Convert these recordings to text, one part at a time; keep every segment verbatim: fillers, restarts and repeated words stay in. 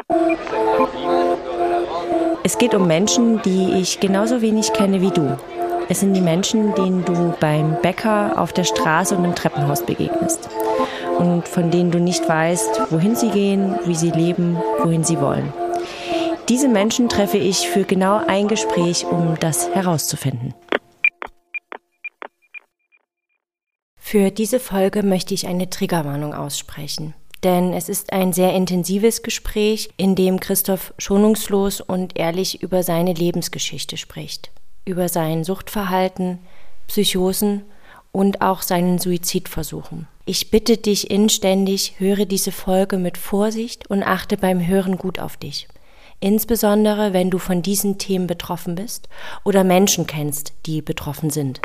Es geht um Menschen, die ich genauso wenig kenne wie du. Es sind die Menschen, denen du beim Bäcker, auf der Straße und im Treppenhaus begegnest. Und von denen du nicht weißt, wohin sie gehen, wie sie leben, wohin sie wollen. Diese Menschen treffe ich für genau ein Gespräch, um das herauszufinden. Für diese Folge möchte ich eine Triggerwarnung aussprechen. Denn es ist ein sehr intensives Gespräch, in dem Christoph schonungslos und ehrlich über seine Lebensgeschichte spricht. Über sein Suchtverhalten, Psychosen und auch seinen Suizidversuchen. Ich bitte dich inständig, höre diese Folge mit Vorsicht und achte beim Hören gut auf dich. Insbesondere, wenn du von diesen Themen betroffen bist oder Menschen kennst, die betroffen sind.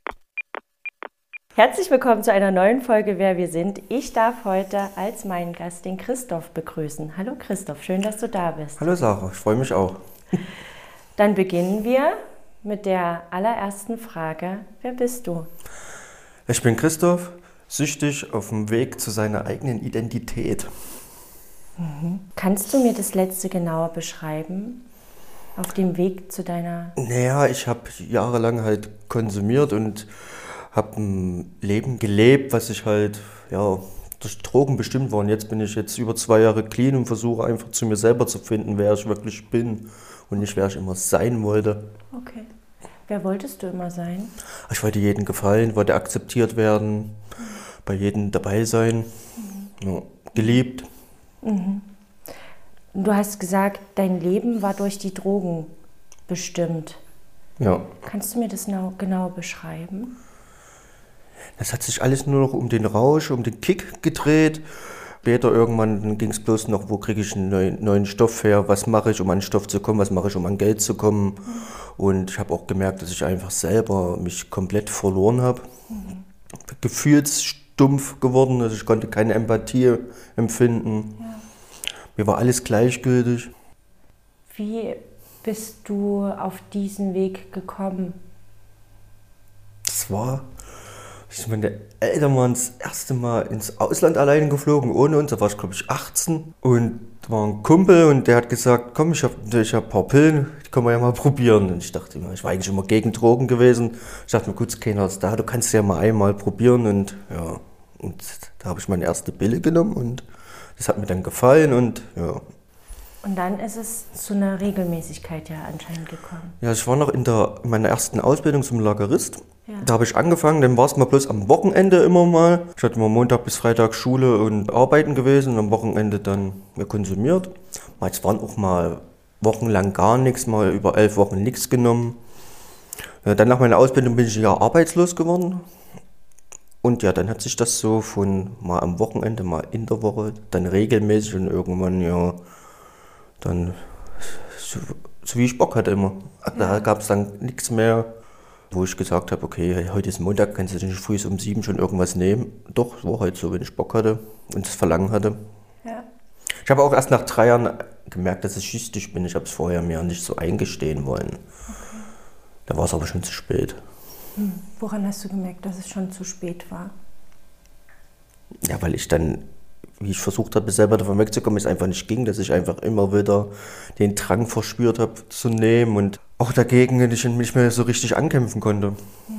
Herzlich willkommen zu einer neuen Folge Wer wir sind. Ich darf heute als meinen Gast den Christoph begrüßen. Hallo Christoph, schön, dass du da bist. Hallo Sarah, ich freue mich auch. Dann beginnen wir mit der allerersten Frage. Wer bist du? Ich bin Christoph, süchtig auf dem Weg zu seiner eigenen Identität. Mhm. Kannst du mir das letzte genauer beschreiben? Auf dem Weg zu deiner... Naja, ich habe jahrelang halt konsumiert und habe ein Leben gelebt, was ich halt ja, durch Drogen bestimmt war. Und jetzt bin ich jetzt über zwei Jahre clean und versuche einfach zu mir selber zu finden, wer ich wirklich bin und nicht, wer ich immer sein wollte. Okay. Wer wolltest du immer sein? Ich wollte jedem gefallen, wollte akzeptiert werden, mhm. bei jedem dabei sein, mhm. ja, geliebt. Mhm. Du hast gesagt, dein Leben war durch die Drogen bestimmt. Ja. Kannst du mir das genau beschreiben? Das hat sich alles nur noch um den Rausch, um den Kick gedreht. Später irgendwann ging es bloß noch, wo kriege ich einen neuen, neuen Stoff her, was mache ich, um an Stoff zu kommen, was mache ich, um an Geld zu kommen. Und ich habe auch gemerkt, dass ich einfach selber mich komplett verloren habe. Mhm. Gefühlsstumpf geworden, also ich konnte keine Empathie empfinden. Ja. Mir war alles gleichgültig. Wie bist du auf diesen Weg gekommen? Das war... Meine Eltern waren das erste Mal ins Ausland allein geflogen, ohne uns. Da war ich, glaube ich, achtzehn. Und da war ein Kumpel und der hat gesagt, komm, ich habe ich hab ein paar Pillen, die können wir ja mal probieren. Und ich dachte immer, ich war eigentlich immer gegen Drogen gewesen. Ich dachte mir, gut, keiner ist da, du kannst ja mal einmal probieren. Und ja, und da habe ich meine erste Pille genommen und das hat mir dann gefallen und ja. Und dann ist es zu einer Regelmäßigkeit ja anscheinend gekommen. Ja, ich war noch in, der, in meiner ersten Ausbildung zum Lagerist. Ja. Da habe ich angefangen, dann war es mal bloß am Wochenende immer mal. Ich hatte immer Montag bis Freitag Schule und Arbeiten gewesen und am Wochenende dann ja, konsumiert. Es waren auch mal wochenlang gar nichts, mal über elf Wochen nichts genommen. Ja, dann nach meiner Ausbildung bin ich ja arbeitslos geworden. Und ja, dann hat sich das so von mal am Wochenende, mal in der Woche, dann regelmäßig und irgendwann ja, dann so, so wie ich Bock hatte immer. Da gab es dann nichts mehr, wo ich gesagt habe, okay, heute ist Montag, kannst du nicht früh um sieben schon irgendwas nehmen. Doch, es war halt so, wenn ich Bock hatte und das Verlangen hatte. Ja. Ich habe auch erst nach drei Jahren gemerkt, dass ich süchtig bin. Ich habe es vorher mir nicht so eingestehen wollen. Okay. Da war es aber schon zu spät. Hm. Woran hast du gemerkt, dass es schon zu spät war? Ja, weil ich dann, wie ich versucht habe, selber davon wegzukommen, es einfach nicht ging, dass ich einfach immer wieder den Drang verspürt habe zu nehmen und auch dagegen ich nicht mehr so richtig ankämpfen konnte.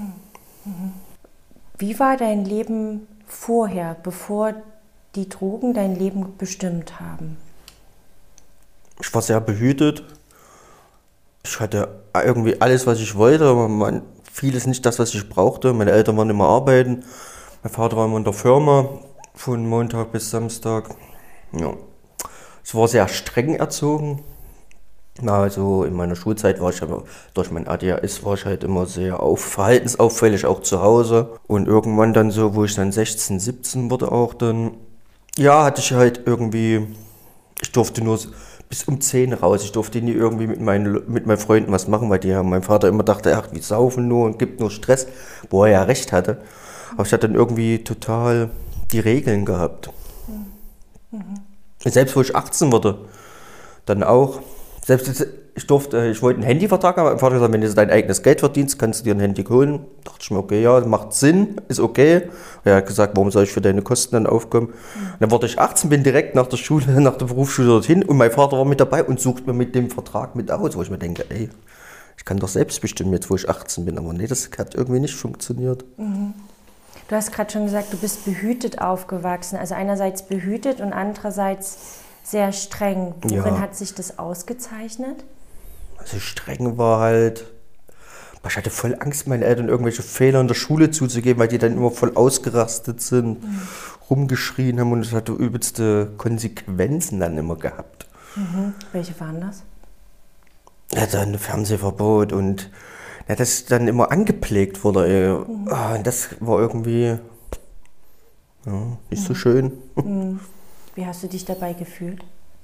Wie war dein Leben vorher, bevor die Drogen dein Leben bestimmt haben? Ich war sehr behütet. Ich hatte irgendwie alles, was ich wollte, aber man, vieles nicht das, was ich brauchte. Meine Eltern waren immer arbeiten. Mein Vater war immer in der Firma von Montag bis Samstag. Ja. Ich war sehr streng erzogen. Also in meiner Schulzeit war ich aber durch mein A D H S war ich halt immer sehr auf, verhaltensauffällig, auch zu Hause. Und irgendwann dann so, wo ich dann sechzehn, siebzehn wurde auch dann, ja, hatte ich halt irgendwie, ich durfte nur bis um zehn raus. Ich durfte nie irgendwie mit meinen, mit meinen Freunden was machen, weil die haben, mein Vater immer dachte, ach, wir saufen nur und gibt nur Stress, wo er ja recht hatte. Aber ich hatte dann irgendwie total die Regeln gehabt. Mhm. Selbst wo ich achtzehn wurde, dann auch. Selbst ich durfte, ich wollte einen Handyvertrag haben. Mein Vater hat gesagt, wenn du dein eigenes Geld verdienst, kannst du dir ein Handy holen. Da dachte ich mir, okay, ja, macht Sinn, ist okay. Er hat gesagt, warum soll ich für deine Kosten dann aufkommen? Mhm. Dann wurde ich achtzehn, bin direkt nach der Schule, nach der Berufsschule dorthin und mein Vater war mit dabei und sucht mir mit dem Vertrag mit aus, wo ich mir denke, ey, ich kann doch selbst bestimmen, jetzt wo ich achtzehn bin. Aber nee, das hat irgendwie nicht funktioniert. Mhm. Du hast gerade schon gesagt, du bist behütet aufgewachsen. Also einerseits behütet und andererseits sehr streng. Worin Ja. hat sich das ausgezeichnet? Also streng war halt, ich hatte voll Angst, meinen Eltern irgendwelche Fehler in der Schule zuzugeben, weil die dann immer voll ausgerastet sind, mhm. rumgeschrien haben und es hatte übelste Konsequenzen dann immer gehabt. Mhm. Welche waren das? Ja, dann Fernsehverbot und ja, das dann immer angepflegt wurde. Ey. Mhm. Ah, das war irgendwie ja, nicht mhm. so schön. Mhm. Wie hast du dich dabei gefühlt?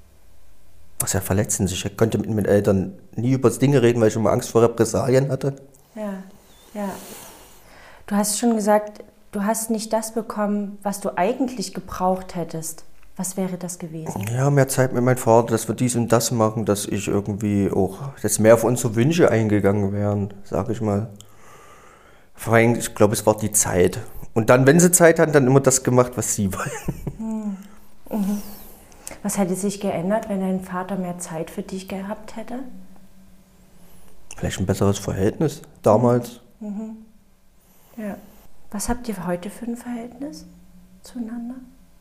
Sehr verletzend. Ich konnte mit meinen Eltern nie über das Ding reden, weil ich immer Angst vor Repressalien hatte. Ja, ja. Du hast schon gesagt, du hast nicht das bekommen, was du eigentlich gebraucht hättest. Was wäre das gewesen? Ja, mehr Zeit mit meinem Vater, dass wir dies und das machen, dass ich irgendwie auch, dass mehr auf unsere Wünsche eingegangen wären, sage ich mal. Vor allem, ich glaube, es war die Zeit. Und dann, wenn sie Zeit hatten, dann immer das gemacht, was sie wollen. Hm. Mhm. Was hätte sich geändert, wenn dein Vater mehr Zeit für dich gehabt hätte? Vielleicht ein besseres Verhältnis damals. Mhm. Ja. Was habt ihr heute für ein Verhältnis zueinander?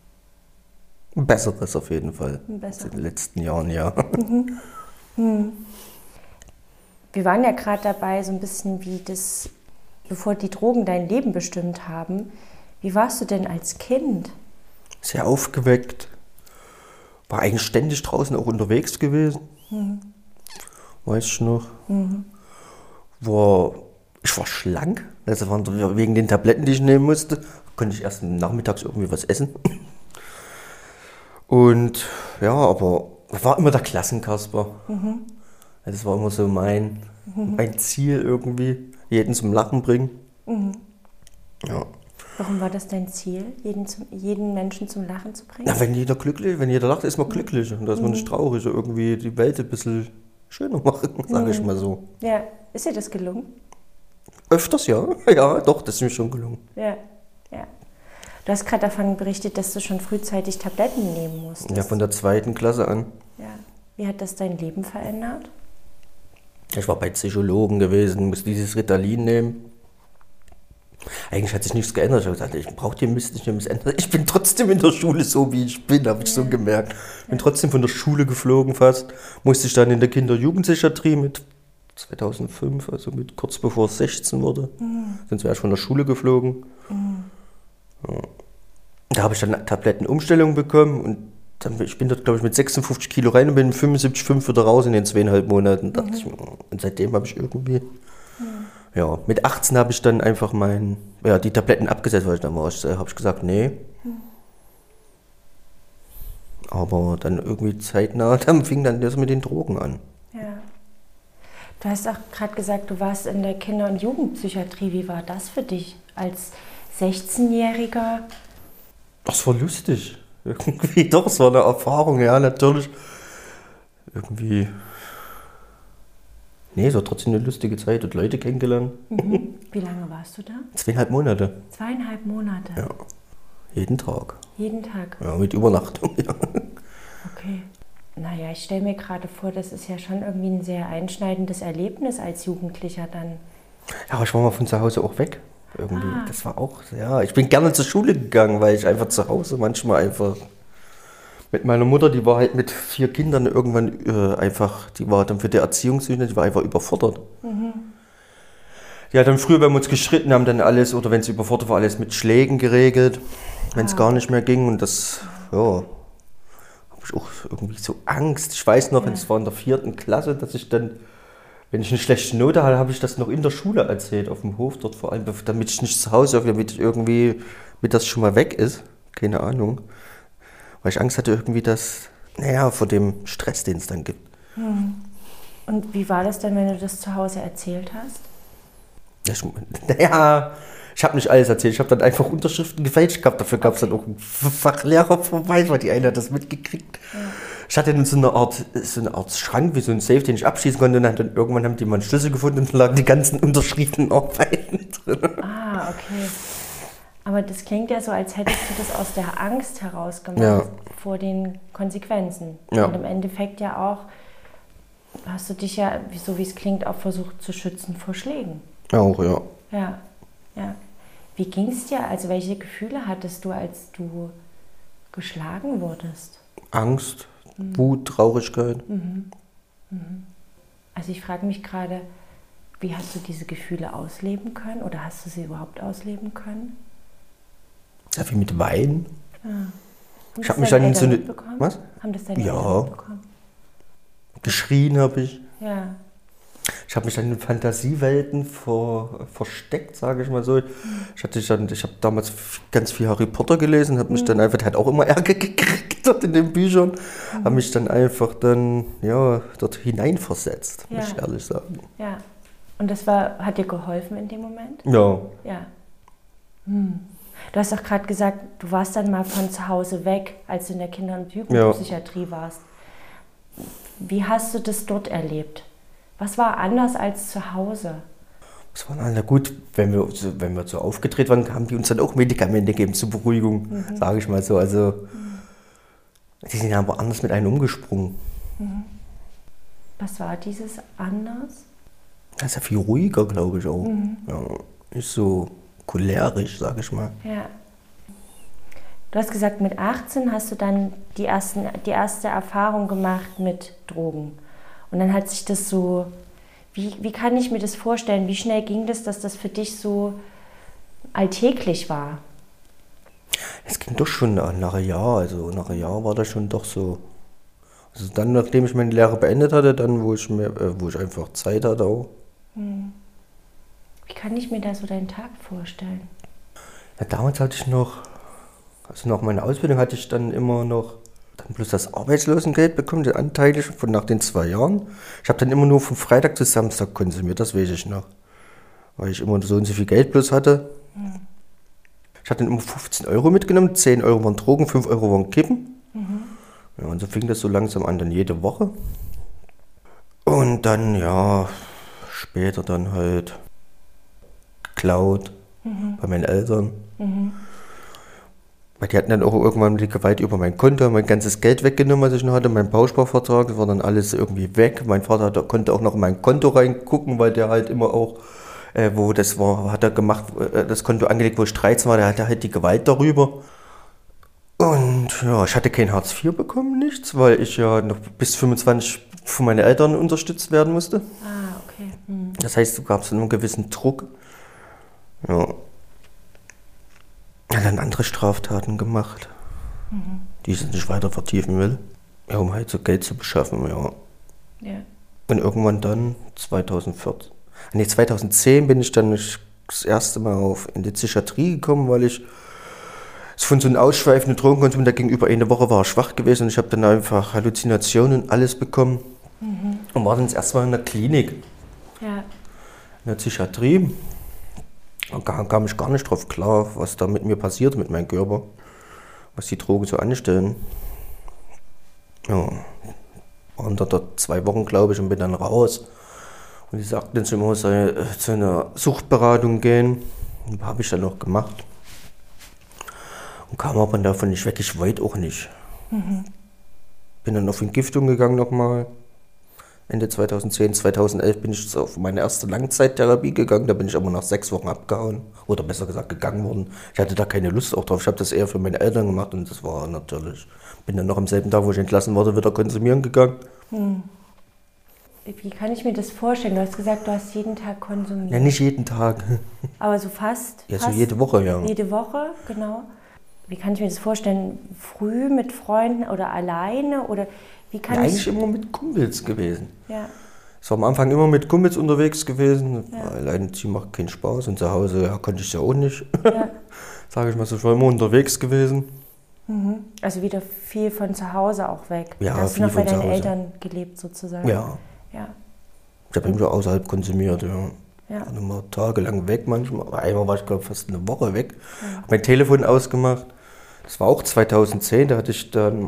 Ein besseres auf jeden Fall. Ein besseres. In den letzten Jahren, ja. Mhm. Mhm. Wir waren ja gerade dabei, so ein bisschen wie das, bevor die Drogen dein Leben bestimmt haben. Wie warst du denn als Kind? Sehr aufgeweckt. War eigentlich ständig draußen auch unterwegs gewesen. Mhm. Weiß ich noch. Mhm. War, ich war schlank. Also wegen den Tabletten, die ich nehmen musste, konnte ich erst nachmittags irgendwie was essen. Und ja, aber ich war immer der Klassenkasper. Mhm. Das war immer so mein, mhm. mein Ziel irgendwie, jeden zum Lachen bringen. Mhm. Ja. Warum war das dein Ziel, jeden, zum, jeden Menschen zum Lachen zu bringen? Ja, wenn jeder glücklich, wenn jeder lacht, ist man mhm. glücklich. Und da ist man nicht traurig. Und irgendwie die Welt ein bisschen schöner machen, sage mhm. ich mal so. Ja, ist dir das gelungen? Öfters, ja. Ja, doch, das ist mir schon gelungen. Ja, ja. Du hast gerade davon berichtet, dass du schon frühzeitig Tabletten nehmen musstest. Ja, von der zweiten Klasse an. Ja. Wie hat das dein Leben verändert? Ich war bei Psychologen gewesen, musste dieses Ritalin nehmen. Eigentlich hat sich nichts geändert. Ich habe gesagt, ich brauche den Mist nicht mehr ändern. Ich bin trotzdem in der Schule so, wie ich bin, habe ich ja. so gemerkt. Bin ja. trotzdem von der Schule geflogen fast. Musste ich dann in der Kinder- und Jugendpsychiatrie mit zweitausendfünf, also mit kurz bevor es sechzehn wurde. Mhm. Sind wir erst von der Schule geflogen. Mhm. Ja. Da habe ich dann Tablettenumstellung bekommen und dann, ich bin dort, glaube ich, mit sechsundfünfzig Kilo rein und bin mit fünfundsiebzig Komma fünf wieder raus in den zweieinhalb Monaten. Mhm. Dachte ich, und seitdem habe ich irgendwie... Mhm. Ja, mit achtzehn habe ich dann einfach mein, ja, die Tabletten abgesetzt, weil ich dann war, habe ich gesagt, nee. Hm. Aber dann irgendwie zeitnah, dann fing dann das mit den Drogen an. Ja. Du hast auch gerade gesagt, du warst in der Kinder- und Jugendpsychiatrie. Wie war das für dich als sechzehnjähriger? Das war lustig. Irgendwie doch, es war eine Erfahrung, ja, natürlich. Irgendwie... Nee, es war trotzdem eine lustige Zeit und Leute kennengelernt. Mhm. Wie lange warst du da? Zweieinhalb Monate. Zweieinhalb Monate? Ja. Jeden Tag. Jeden Tag? Ja, mit Übernachtung, ja. Okay. Naja, ich stelle mir gerade vor, das ist ja schon irgendwie ein sehr einschneidendes Erlebnis als Jugendlicher dann. Ja, aber ich war mal von zu Hause auch weg. Irgendwie. Ah. Das war auch, ja. Ich bin gerne zur Schule gegangen, weil ich einfach zu Hause manchmal einfach... Mit meiner Mutter, die war halt mit vier Kindern irgendwann äh, einfach, die war dann für die Erziehung zuständig, die war einfach überfordert. Mhm. Die hat dann früher, wenn wir uns gestritten haben, dann alles, oder wenn sie überfordert war, alles mit Schlägen geregelt, wenn es ah. gar nicht mehr ging. Und das, ja, habe ich auch irgendwie so Angst. Ich weiß noch, es ja. war in der vierten Klasse, dass ich dann, wenn ich eine schlechte Note hatte, habe ich das noch in der Schule erzählt, auf dem Hof dort vor allem, damit ich nicht zu Hause, damit ich irgendwie, damit das schon mal weg ist. Keine Ahnung. Weil ich Angst hatte irgendwie, dass, naja, vor dem Stress, den es dann gibt. Hm. Und wie war das denn, wenn du das zu Hause erzählt hast? Ich, naja, ich habe nicht alles erzählt. Ich habe dann einfach Unterschriften gefälscht gehabt. Dafür gab es okay. dann auch einen Fachlehrer vorbei, weil die eine hat das mitgekriegt. Ja. Ich hatte dann so eine Art, so eine Art Schrank, wie so ein Safe, den ich abschließen konnte. Und dann, dann irgendwann haben die mal einen Schlüssel gefunden und dann lagen die ganzen unterschriebenen Arbeiten drin. Ah, okay. Aber das klingt ja so, als hättest du das aus der Angst heraus gemacht, ja. vor den Konsequenzen. Ja. Und im Endeffekt ja auch, hast du dich ja, so wie es klingt, auch versucht zu schützen vor Schlägen. Auch, ja. Ja, ja. Wie ging es dir? Also welche Gefühle hattest du, als du geschlagen wurdest? Angst, mhm. Wut, Traurigkeit. Mhm. Mhm. Also ich frage mich gerade, wie hast du diese Gefühle ausleben können oder hast du sie überhaupt ausleben können? Ja, wie mit Weinen. Ja. Ich habe mich dann in so eine... Was? Haben das deine ja. Eltern mitbekommen? Geschrien habe ich. Ja. Ich habe mich dann in Fantasiewelten vor, versteckt, sage ich mal so. Ich, hatte dann, ich habe damals ganz viel Harry Potter gelesen, habe mich mhm. dann einfach, der hat auch immer Ärger gekriegt dort in den Büchern, mhm. habe mich dann einfach dann, ja, dort hineinversetzt, ja. muss ich ehrlich sagen. Ja. Und das war, hat dir geholfen in dem Moment? Ja. Ja. Hm. Du hast doch gerade gesagt, du warst dann mal von zu Hause weg, als du in der Kinder- und Jugendpsychiatrie ja. warst. Wie hast du das dort erlebt? Was war anders als zu Hause? Das war na gut, wenn wir, wenn wir so aufgedreht waren, haben die uns dann auch Medikamente gegeben zur Beruhigung, mhm. sage ich mal so. Also, mhm. die sind aber anders mit einem umgesprungen. Mhm. Was war dieses anders? Das ist ja viel ruhiger, glaube ich auch. Mhm. Ja, nicht so cholerisch, sage ich mal. Ja. Du hast gesagt, mit achtzehn hast du dann die, ersten, die erste Erfahrung gemacht mit Drogen. Und dann hat sich das so, wie, wie kann ich mir das vorstellen, wie schnell ging das, dass das für dich so alltäglich war? Es ging doch schon nach einem Jahr, also nach einem Jahr war das schon doch so. Also dann, nachdem ich meine Lehre beendet hatte, dann, wo ich, mir, äh, wo ich einfach Zeit hatte auch. Hm. Wie kann ich mir da so deinen Tag vorstellen? Ja, damals hatte ich noch, also nach meiner Ausbildung hatte ich dann immer noch dann bloß das Arbeitslosengeld bekommen, den anteilig von nach den zwei Jahren. Ich habe dann immer nur von Freitag bis Samstag konsumiert, das weiß ich noch. Weil ich immer so und so viel Geld bloß hatte. Mhm. Ich hatte dann immer fünfzehn Euro mitgenommen, zehn Euro waren Drogen, fünf Euro waren Kippen. Mhm. Ja, und so fing das so langsam an, dann jede Woche. Und dann, ja, später dann halt geklaut mhm. bei meinen Eltern. Mhm. Weil die hatten dann auch irgendwann die Gewalt über mein Konto, mein ganzes Geld weggenommen, was ich noch hatte, mein Bausparvertrag, das war dann alles irgendwie weg. Mein Vater hat, konnte auch noch in mein Konto reingucken, weil der halt immer auch, äh, wo das war, hat er gemacht, äh, das Konto angelegt, wo ich dreizehn war, der hatte halt die Gewalt darüber. Und ja, ich hatte kein Hartz vier bekommen, nichts, weil ich ja noch bis fünfundzwanzig von meinen Eltern unterstützt werden musste. Ah, okay. Hm. Das heißt, du gabst einen gewissen Druck. Ja. Er hat dann andere Straftaten gemacht, mhm. die ich nicht weiter vertiefen will, ja, um halt so Geld zu beschaffen, ja. ja. Und irgendwann dann, zweitausendvierzehn, nee, zweitausendzehn bin ich dann das erste Mal auf, in die Psychiatrie gekommen, weil ich von so einem ausschweifenden Drogenkonsum, da gegenüber eine Woche war ich schwach gewesen und ich habe dann einfach Halluzinationen und alles bekommen mhm. und war dann das erste Mal in der Klinik, ja. in der Psychiatrie. Da kam ich gar nicht drauf klar, was da mit mir passiert, mit meinem Körper, was die Drogen so anstellen. Ja, waren da dort zwei Wochen, glaube ich, und bin dann raus. Und die sagten jetzt immer, ich soll zu einer Suchtberatung gehen. Und habe ich dann auch gemacht. Und kam aber davon nicht weg, ich wollte auch nicht. Mhm. Bin dann auf Entgiftung gegangen nochmal. Ende zweitausendzehn, zweitausendelf bin ich auf meine erste Langzeittherapie gegangen, da bin ich aber nach sechs Wochen abgehauen, oder besser gesagt gegangen worden. Ich hatte da keine Lust auch drauf, ich habe das eher für meine Eltern gemacht und das war natürlich, bin dann noch am selben Tag, wo ich entlassen wurde, wieder konsumieren gegangen. Hm. Wie kann ich mir das vorstellen? Du hast gesagt, du hast jeden Tag konsumiert. Ja, nicht jeden Tag. Aber so fast? Ja, fast so jede Woche, ja. Jede Woche, genau. Wie kann ich mir das vorstellen? Früh mit Freunden oder alleine? Oder wie kann ja, ich... eigentlich immer mit Kumpels gewesen. Ja. Ich war am Anfang immer mit Kumpels unterwegs gewesen. Ja. Alleine ziehen macht keinen Spaß und zu Hause ja, konnte ich es ja auch nicht. Ja. Sage ich mal so, ich war immer unterwegs gewesen. Mhm. Also wieder viel von zu Hause auch weg. Ja, da hast viel du noch bei von deinen zu Hause. Eltern gelebt sozusagen. Ja. Ja. Ich habe immer außerhalb konsumiert, ja. Ja. War immer tagelang weg manchmal. Aber einmal war ich, glaube fast eine Woche weg. Ja. Habe mein Telefon ausgemacht. Das war auch zweitausendzehn, da hatte ich dann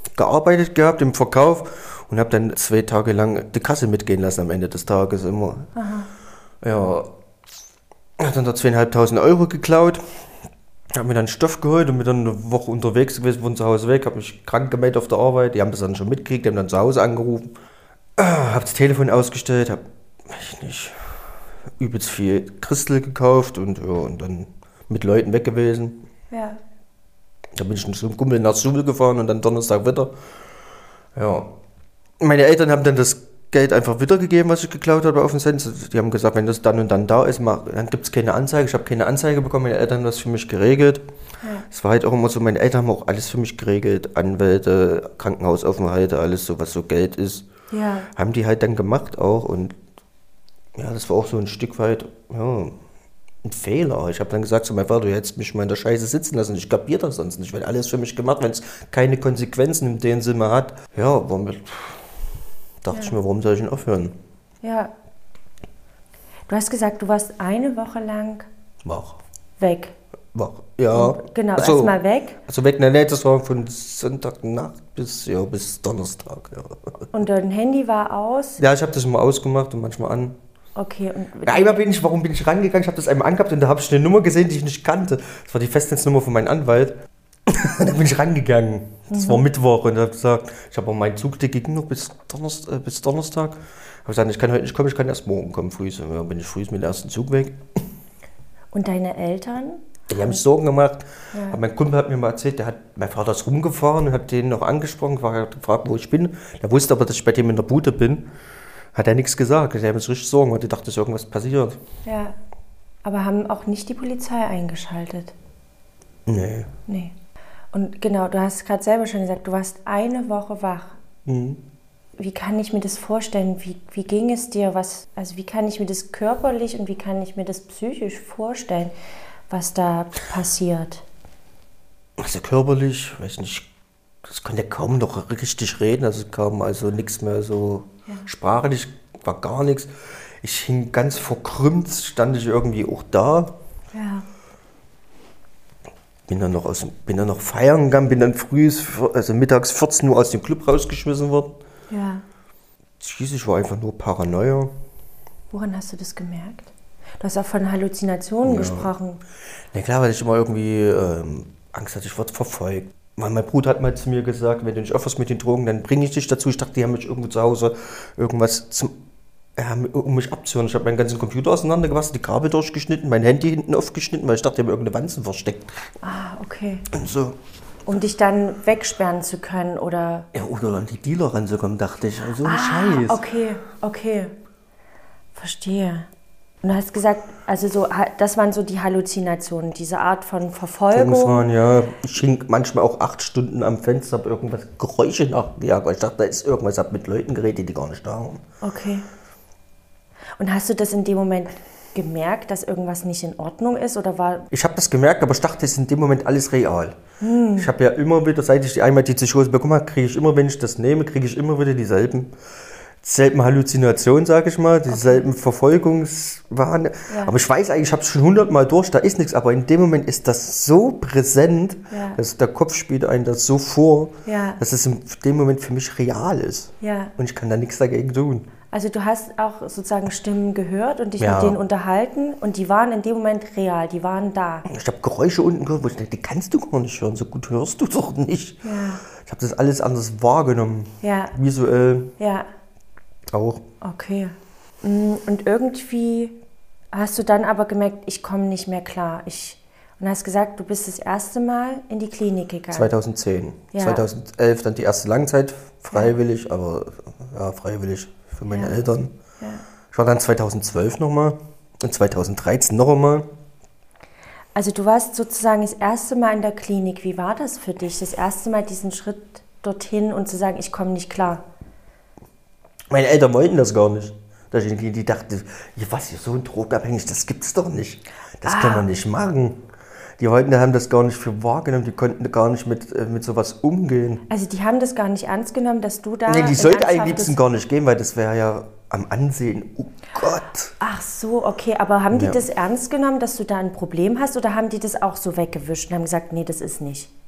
gearbeitet gehabt im Verkauf und habe dann zwei Tage lang die Kasse mitgehen lassen am Ende des Tages immer. Aha. Ja, hat dann da zweieinhalbtausend Euro geklaut, habe mir dann Stoff geholt und bin dann eine Woche unterwegs gewesen, von zu Hause weg, habe mich krank gemeldet auf der Arbeit, die haben das dann schon mitgekriegt, die haben dann zu Hause angerufen, habe das Telefon ausgestellt, habe, weiß ich nicht, übelst viel Christel gekauft und, ja, und dann mit Leuten weg gewesen. Ja. Da bin ich mit einem Kumpel nach Schule gefahren und dann Donnerstag wieder. Ja. Meine Eltern haben dann das Geld einfach wiedergegeben, was ich geklaut habe auf den Cent. Die haben gesagt, wenn das dann und dann da ist, mach, dann gibt es keine Anzeige. Ich habe keine Anzeige bekommen, meine Eltern haben das für mich geregelt. Es ja. war halt auch immer so, meine Eltern haben auch alles für mich geregelt. Anwälte, Krankenhausaufenthalte, alles so, was so Geld ist. Ja. Haben die halt dann gemacht auch und ja, das war auch so ein Stück weit, ja, ein Fehler. Ich habe dann gesagt zu meinem Vater, du hättest mich mal in der Scheiße sitzen lassen. Ich kapiere das sonst nicht, weil alles für mich gemacht, wenn es keine Konsequenzen in dem Sinne hat. Ja, warum, dachte ja. ich mir, warum soll ich denn aufhören? Ja. Du hast gesagt, du warst eine Woche lang wach. Weg. Wach, ja. Und genau, also, erstmal weg. Also weg, nein, das war von Sonntagnacht bis, ja, bis Donnerstag. Ja. Und dein Handy war aus? Ja, ich habe das immer ausgemacht und manchmal an. Okay. Und ja, einmal bin ich, warum bin ich rangegangen? Ich habe das einmal angehabt und da habe ich eine Nummer gesehen, die ich nicht kannte. Das war die Festnetznummer von meinem Anwalt. Und dann bin ich rangegangen. Das mhm. war Mittwoch und habe gesagt, ich habe auch meinen Zug, der ging noch bis Donnerstag. Äh, bis Donnerstag. Habe gesagt, ich kann heute nicht kommen, ich kann erst morgen kommen, früh. Und dann bin ich früh mit dem ersten Zug weg. Und deine Eltern? Die haben sich Sorgen gemacht. Ja. Aber mein Kumpel hat mir mal erzählt, der hat, mein Vater ist rumgefahren und hat den noch angesprochen, hat gefragt, wo ich bin. Der wusste aber, dass ich bei dem in der Bude bin. Hat er nichts gesagt. Der hat sich richtig Sorgen, weil die dachte, dass irgendwas passiert. Ja, aber haben auch nicht die Polizei eingeschaltet? Nee. Nee. Und genau, du hast gerade selber schon gesagt, du warst eine Woche wach. Mhm. Wie kann ich mir das vorstellen? Wie, wie ging es dir? Was, also wie kann ich mir das körperlich und wie kann ich mir das psychisch vorstellen, was da passiert? Also körperlich, weiß nicht, das konnte kaum noch richtig reden, also kam also nichts mehr so ja. sprachlich, war gar nichts. Ich hing ganz verkrümmt, stand ich irgendwie auch da. Ja. Bin dann noch aus, bin dann noch feiern gegangen, bin dann früh, also mittags vierzehn Uhr aus dem Club rausgeschmissen worden. Ja. Schließlich war einfach nur Paranoia. Woran hast du das gemerkt? Du hast auch von Halluzinationen ja. gesprochen. Na klar, weil ich immer irgendwie ähm, Angst hatte, ich wurde verfolgt. Mein Bruder hat mal zu mir gesagt, wenn du nicht aufhörst mit den Drogen, dann bringe ich dich dazu. Ich dachte, die haben mich irgendwo zu Hause irgendwas zum, ja, um mich abzuhören. Ich habe meinen ganzen Computer auseinandergewasst, die Kabel durchgeschnitten, mein Handy hinten aufgeschnitten, weil ich dachte, die haben irgendeine Wanzen versteckt. Ah, okay. Und so. Um dich dann wegsperren zu können, oder? Ja, oder an die Dealer ranzukommen, dachte ich. So ein ah, Scheiß. Okay, okay. Verstehe. Und du hast gesagt, also so, das waren so die Halluzinationen, diese Art von Verfolgung. Fahren, ja. Ich hing manchmal auch acht Stunden am Fenster, habe irgendwas Geräusche nachgejagt, weil ich dachte, da ist irgendwas, habe mit Leuten geredet, die gar nicht da waren. Okay. Und hast du das in dem Moment gemerkt, dass irgendwas nicht in Ordnung ist, oder war? Ich habe das gemerkt, aber ich dachte, es ist in dem Moment alles real. Hm. Ich habe ja immer wieder, seit ich die einmal die Psychose bekommen habe, kriege ich immer, wenn ich das nehme, kriege ich immer wieder dieselben. Selben Halluzinationen, sage ich mal, dieselben okay. Verfolgungswahn. Ja. Aber ich weiß eigentlich, ich habe es schon hundertmal durch, da ist nichts. Aber in dem Moment ist das so präsent, ja. dass der Kopf spielt einem das so vor, ja. dass es in dem Moment für mich real ist. Ja. Und ich kann da nichts dagegen tun. Also du hast auch sozusagen Stimmen gehört und dich ja. mit denen unterhalten und die waren in dem Moment real, die waren da. Ich habe Geräusche unten gehört, wo ich dachte, die kannst du gar nicht hören, so gut hörst du doch nicht. Ja. Ich habe das alles anders wahrgenommen, ja. visuell. Ja. Auch. Okay. Und irgendwie hast du dann aber gemerkt, ich komme nicht mehr klar. Ich, und hast gesagt, du bist das erste Mal in die Klinik gegangen. zweitausendzehn. Ja. zweitausendelf dann die erste Langzeit, freiwillig, ja. aber ja, freiwillig für meine ja. Eltern. Ja. Ich war dann zweitausendzwölf nochmal und zweitausenddreizehn noch einmal. Also du warst sozusagen das erste Mal in der Klinik. Wie war das für dich, das erste Mal diesen Schritt dorthin und zu sagen, ich komme nicht klar? Meine Eltern wollten das gar nicht. Die dachten, was, so ein drogenabhängig, das gibt's doch nicht. Das ah. kann man nicht machen. Die wollten, haben das gar nicht für wahrgenommen, die konnten gar nicht mit, mit sowas umgehen. Also die haben das gar nicht ernst genommen, dass du da... Nee, die sollte eigentlich am liebsten gar nicht gehen, weil das wäre ja am Ansehen, oh Gott. Ach so, okay, aber haben die ja. das ernst genommen, dass du da ein Problem hast, oder haben die das auch so weggewischt und haben gesagt, nee, das ist nicht?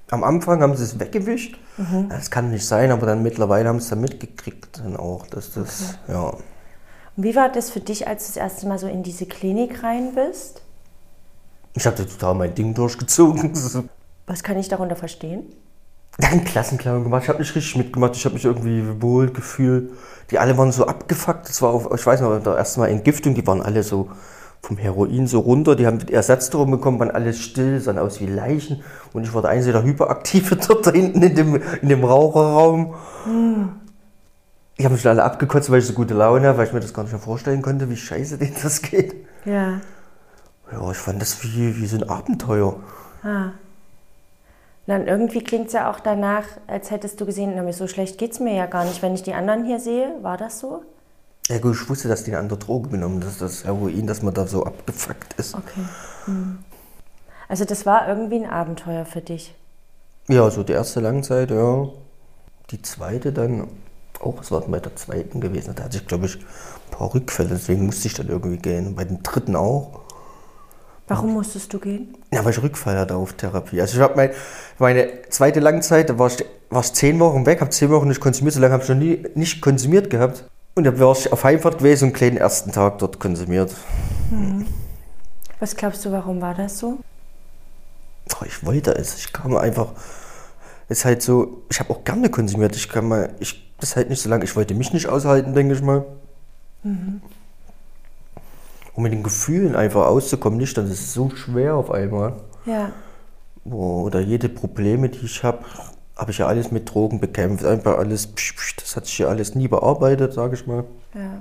Am Anfang haben sie es weggewischt. Mhm. Das kann nicht sein, aber dann mittlerweile haben sie es dann mitgekriegt. Dann auch, dass das, okay. ja. Und wie war das für dich, als du das erste Mal so in diese Klinik rein bist? Ich habe total mein Ding durchgezogen. Was kann ich darunter verstehen? Dann Klassenclown gemacht. Ich habe nicht richtig mitgemacht. Ich habe mich irgendwie wohl gefühlt. Die alle waren so abgefuckt. Das war auf, ich weiß noch, das erste Mal Entgiftung. Die waren alle so vom Heroin so runter. Die haben Ersatzdrogen bekommen, waren alles still, sahen aus wie Leichen. Und ich war der Einzige, der Hyperaktive dort da hinten in dem, in dem Raucherraum. Hm. Ich habe mich alle abgekotzt, weil ich so gute Laune habe, weil ich mir das gar nicht mehr vorstellen konnte, wie scheiße denen das geht. Ja. Ja, ich fand das wie, wie so ein Abenteuer. Ah. Dann irgendwie klingt es ja auch danach, als hättest du gesehen, na, so schlecht geht es mir ja gar nicht, wenn ich die anderen hier sehe. War das so? Ja gut, ich wusste, dass die eine andere Droge genommen, dass das Heroin, dass man da so abgefuckt ist. Okay. Hm. Also das war irgendwie ein Abenteuer für dich? Ja, so die erste Langzeit, ja. Die zweite dann, auch, was war denn bei der zweiten gewesen? Da hatte ich, glaube ich, ein paar Rückfälle, deswegen musste ich dann irgendwie gehen. Bei den dritten auch. Warum musstest du gehen? Ja, weil ich Rückfall hatte auf Therapie. Also ich habe mein, meine zweite Langzeit, da war ich, war ich zehn Wochen weg, habe zehn Wochen nicht konsumiert, so lange habe ich noch nie nicht konsumiert gehabt. Und da war ich auf Heimfahrt gewesen und gleich den ersten Tag dort konsumiert. Mhm. Was glaubst du, warum war das so? Oh, ich wollte es. Ich kam einfach, es ist halt so, ich habe auch gerne konsumiert. Ich kann mal, ich, das ist halt nicht so lange, ich wollte mich nicht aushalten, denke ich mal. Mhm. Um mit den Gefühlen einfach auszukommen, nicht, das ist so schwer auf einmal. Ja. Oder jede Probleme, die ich habe, habe ich ja alles mit Drogen bekämpft. Einfach alles, das hat sich ja alles nie bearbeitet, sage ich mal. Ja.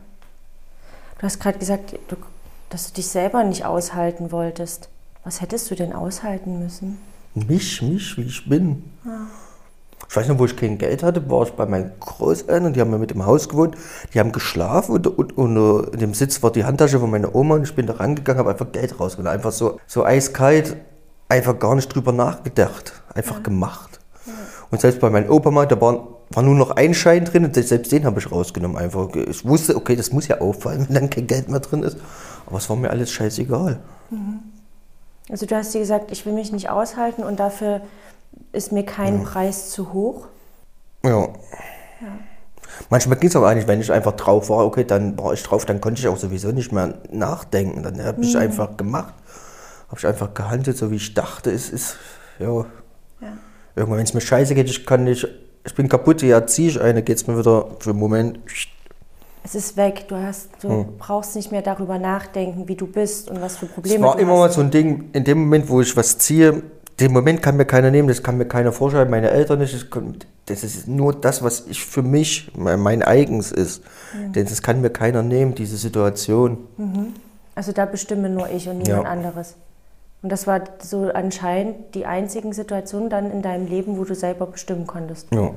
Du hast gerade gesagt, du, dass du dich selber nicht aushalten wolltest. Was hättest du denn aushalten müssen? Mich, mich, wie ich bin. Ja. Ich weiß noch, wo ich kein Geld hatte, war ich bei meinen Großeltern, die haben ja mit im Haus gewohnt, die haben geschlafen und, und, und in dem Sitz war die Handtasche von meiner Oma und ich bin da rangegangen, habe einfach Geld rausgeholt. Einfach so, so eiskalt, einfach gar nicht drüber nachgedacht, einfach ja. gemacht. Ja. Und selbst bei meinem Opa mal, da war, war nur noch ein Schein drin und selbst den habe ich rausgenommen. Einfach. Ich wusste, okay, das muss ja auffallen, wenn dann kein Geld mehr drin ist. Aber es war mir alles scheißegal. Mhm. Also du hast dir gesagt, ich will mich nicht aushalten und dafür ist mir kein ja. Preis zu hoch? Ja. ja. Manchmal ging es aber eigentlich, wenn ich einfach drauf war, okay, dann war ich drauf, dann konnte ich auch sowieso nicht mehr nachdenken. Dann habe ich mhm. einfach gemacht, habe ich einfach gehandelt, so wie ich dachte. Es ist, ja, ja. Irgendwann, wenn es mir scheiße geht, ich kann nicht, ich bin kaputt, ja, ziehe ich eine, geht es mir wieder für einen Moment. Es ist weg, du, hast, du hm. brauchst nicht mehr darüber nachdenken, wie du bist und was für Probleme du hast. Es war immer hast. mal so ein Ding, in dem Moment, wo ich was ziehe, den Moment kann mir keiner nehmen, das kann mir keiner vorschreiben, meine Eltern nicht. Das ist nur das, was ich für mich, mein eigens ist. Mhm. Das kann mir keiner nehmen, diese Situation. Mhm. Also da bestimme nur ich und niemand ja. anderes. Und das war so anscheinend die einzigen Situationen dann in deinem Leben, wo du selber bestimmen konntest. Ja.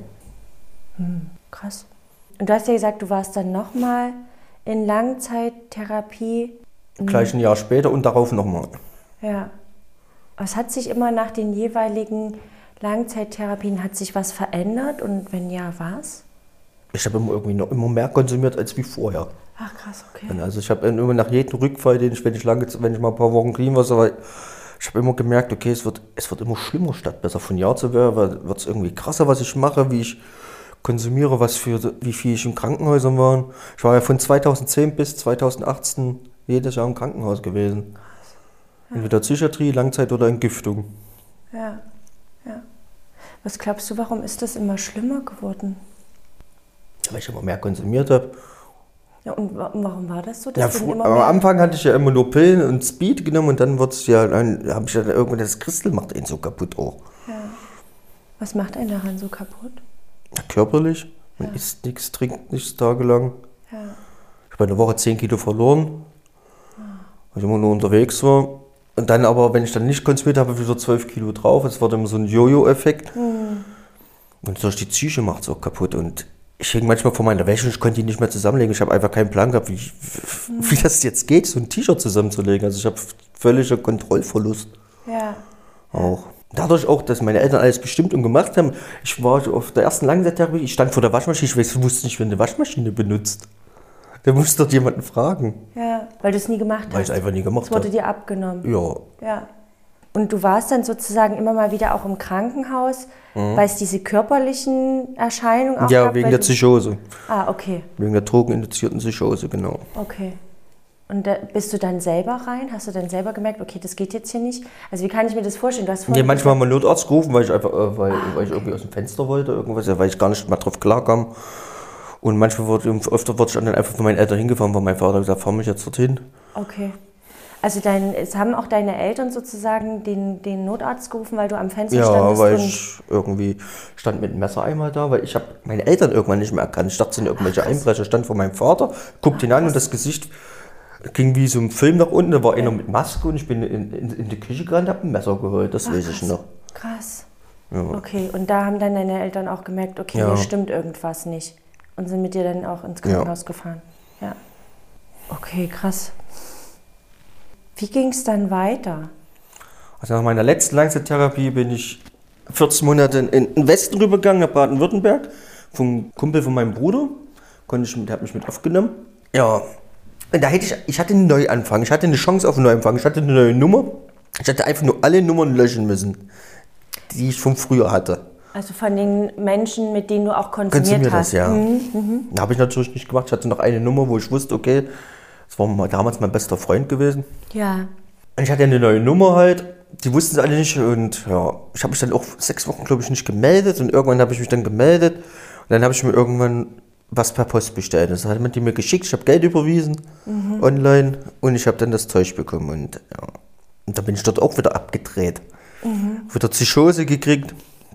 Hm, krass. Und du hast ja gesagt, du warst dann nochmal in Langzeittherapie. Gleich ein Jahr später und darauf nochmal. Ja. Was hat sich immer nach den jeweiligen Langzeittherapien, hat sich was verändert und wenn ja, was? Ich habe immer irgendwie noch immer mehr konsumiert als wie vorher. Ach krass, okay. Also ich habe immer nach jedem Rückfall, den ich, wenn ich lange, wenn ich mal ein paar Wochen clean war, so, ich habe immer gemerkt, okay, es wird, es wird immer schlimmer statt besser. Von Jahr zu Jahr wird es irgendwie krasser, was ich mache, wie ich konsumiere, was für, wie viel ich in Krankenhäusern war. Ich war ja von zweitausendzehn bis zweitausendachtzehn jedes Jahr im Krankenhaus gewesen. Ja. Entweder Psychiatrie, Langzeit oder Entgiftung. Ja, ja. Was glaubst du, warum ist das immer schlimmer geworden? Ja, weil ich immer mehr konsumiert habe. Ja, und warum war das so? Ja, immer am Anfang hatte ich ja immer nur Pillen und Speed genommen und dann wird's ja, dann habe ich ja irgendwann, das Christel macht einen so kaputt auch. Ja. Was macht einen daran so kaputt? Ja, körperlich. Man ja. isst nichts, trinkt nichts tagelang. Ja. Ich habe eine Woche zehn Kilo verloren, weil ich immer nur unterwegs war. Und dann aber, wenn ich dann nicht konsumiert habe, habe ich wieder zwölf Kilo drauf. Es war dann so ein Jojo-Effekt. Mhm. Und durch die Psyche macht es auch kaputt. Und ich hing manchmal vor meiner Wäsche und ich konnte die nicht mehr zusammenlegen. Ich habe einfach keinen Plan gehabt, wie, mhm. wie das jetzt geht, so ein T-Shirt zusammenzulegen. Also ich habe völliger Kontrollverlust. Ja. Auch. Dadurch auch, dass meine Eltern alles bestimmt und gemacht haben. Ich war auf der ersten Langzeittherapie, ich stand vor der Waschmaschine, ich wusste nicht, wer eine Waschmaschine benutzt. Da musste doch jemanden fragen. Ja, weil du es nie gemacht hast. Weil ich es einfach nie gemacht habe. Es wurde dir abgenommen. Ja. Ja. Und du warst dann sozusagen immer mal wieder auch im Krankenhaus, mhm. weil es diese körperlichen Erscheinungen auch Ja, gab, wegen der Psychose. Ah, okay. Wegen der drogeninduzierten Psychose, genau. Okay. Und da bist du dann selber rein? Hast du dann selber gemerkt, okay, das geht jetzt hier nicht? Also wie kann ich mir das vorstellen? Du hast ja, manchmal haben wir einen Notarzt gerufen, weil ich einfach, äh, weil, ah, weil ich okay. irgendwie aus dem Fenster wollte, irgendwas, ja, weil ich gar nicht mehr drauf klarkam. Und manchmal wurde, öfter wurde ich dann einfach von meinen Eltern hingefahren, weil mein Vater gesagt, fahr mich jetzt dorthin. Okay. Also dein, es haben auch deine Eltern sozusagen den, den Notarzt gerufen, weil du am Fenster ja, standest? Ja, weil ich irgendwie stand mit dem Messer einmal da, weil ich habe meine Eltern irgendwann nicht mehr erkannt. Ich dachte, es sind irgendwelche Ach, Einbrecher, stand vor meinem Vater, guckte ihn an und das Gesicht ging wie so ein Film nach unten. Da war ja. einer mit Maske und ich bin in, in, in die Küche gerannt, habe ein Messer geholt, das Ach, weiß ich noch. Krass. Ja. Okay, und da haben dann deine Eltern auch gemerkt, okay, ja. hier stimmt irgendwas nicht. Und sind mit dir dann auch ins Krankenhaus ja. gefahren. Ja. Okay, krass. Wie ging es dann weiter? Also nach meiner letzten Langzeittherapie bin ich vierzehn Monate in den Westen rübergegangen, nach Baden-Württemberg, vom Kumpel von meinem Bruder. Konnte ich, der hat mich mit aufgenommen. Ja, und da hätte ich, ich hatte einen Neuanfang, ich hatte eine Chance auf einen Neuanfang, ich hatte eine neue Nummer. Ich hätte einfach nur alle Nummern löschen müssen, die ich von früher hatte. Also von den Menschen, mit denen du auch konsumiert, konsumiert hast? Das, ja. Mhm, mhm. Da habe ich natürlich nicht gemacht. Ich hatte noch eine Nummer, wo ich wusste, okay, das war mal damals mein bester Freund gewesen. Ja. Und ich hatte eine neue Nummer halt, die wussten sie alle nicht. Und ja, ich habe mich dann auch sechs Wochen, glaube ich, nicht gemeldet. Und irgendwann habe ich mich dann gemeldet. Und dann habe ich mir irgendwann was per Post bestellt. Das hat man die mir geschickt. Ich habe Geld überwiesen, mhm. online. Und ich habe dann das Zeug bekommen. Und ja, und dann bin ich dort auch wieder abgedreht. Mhm. Wieder Psychose gekriegt.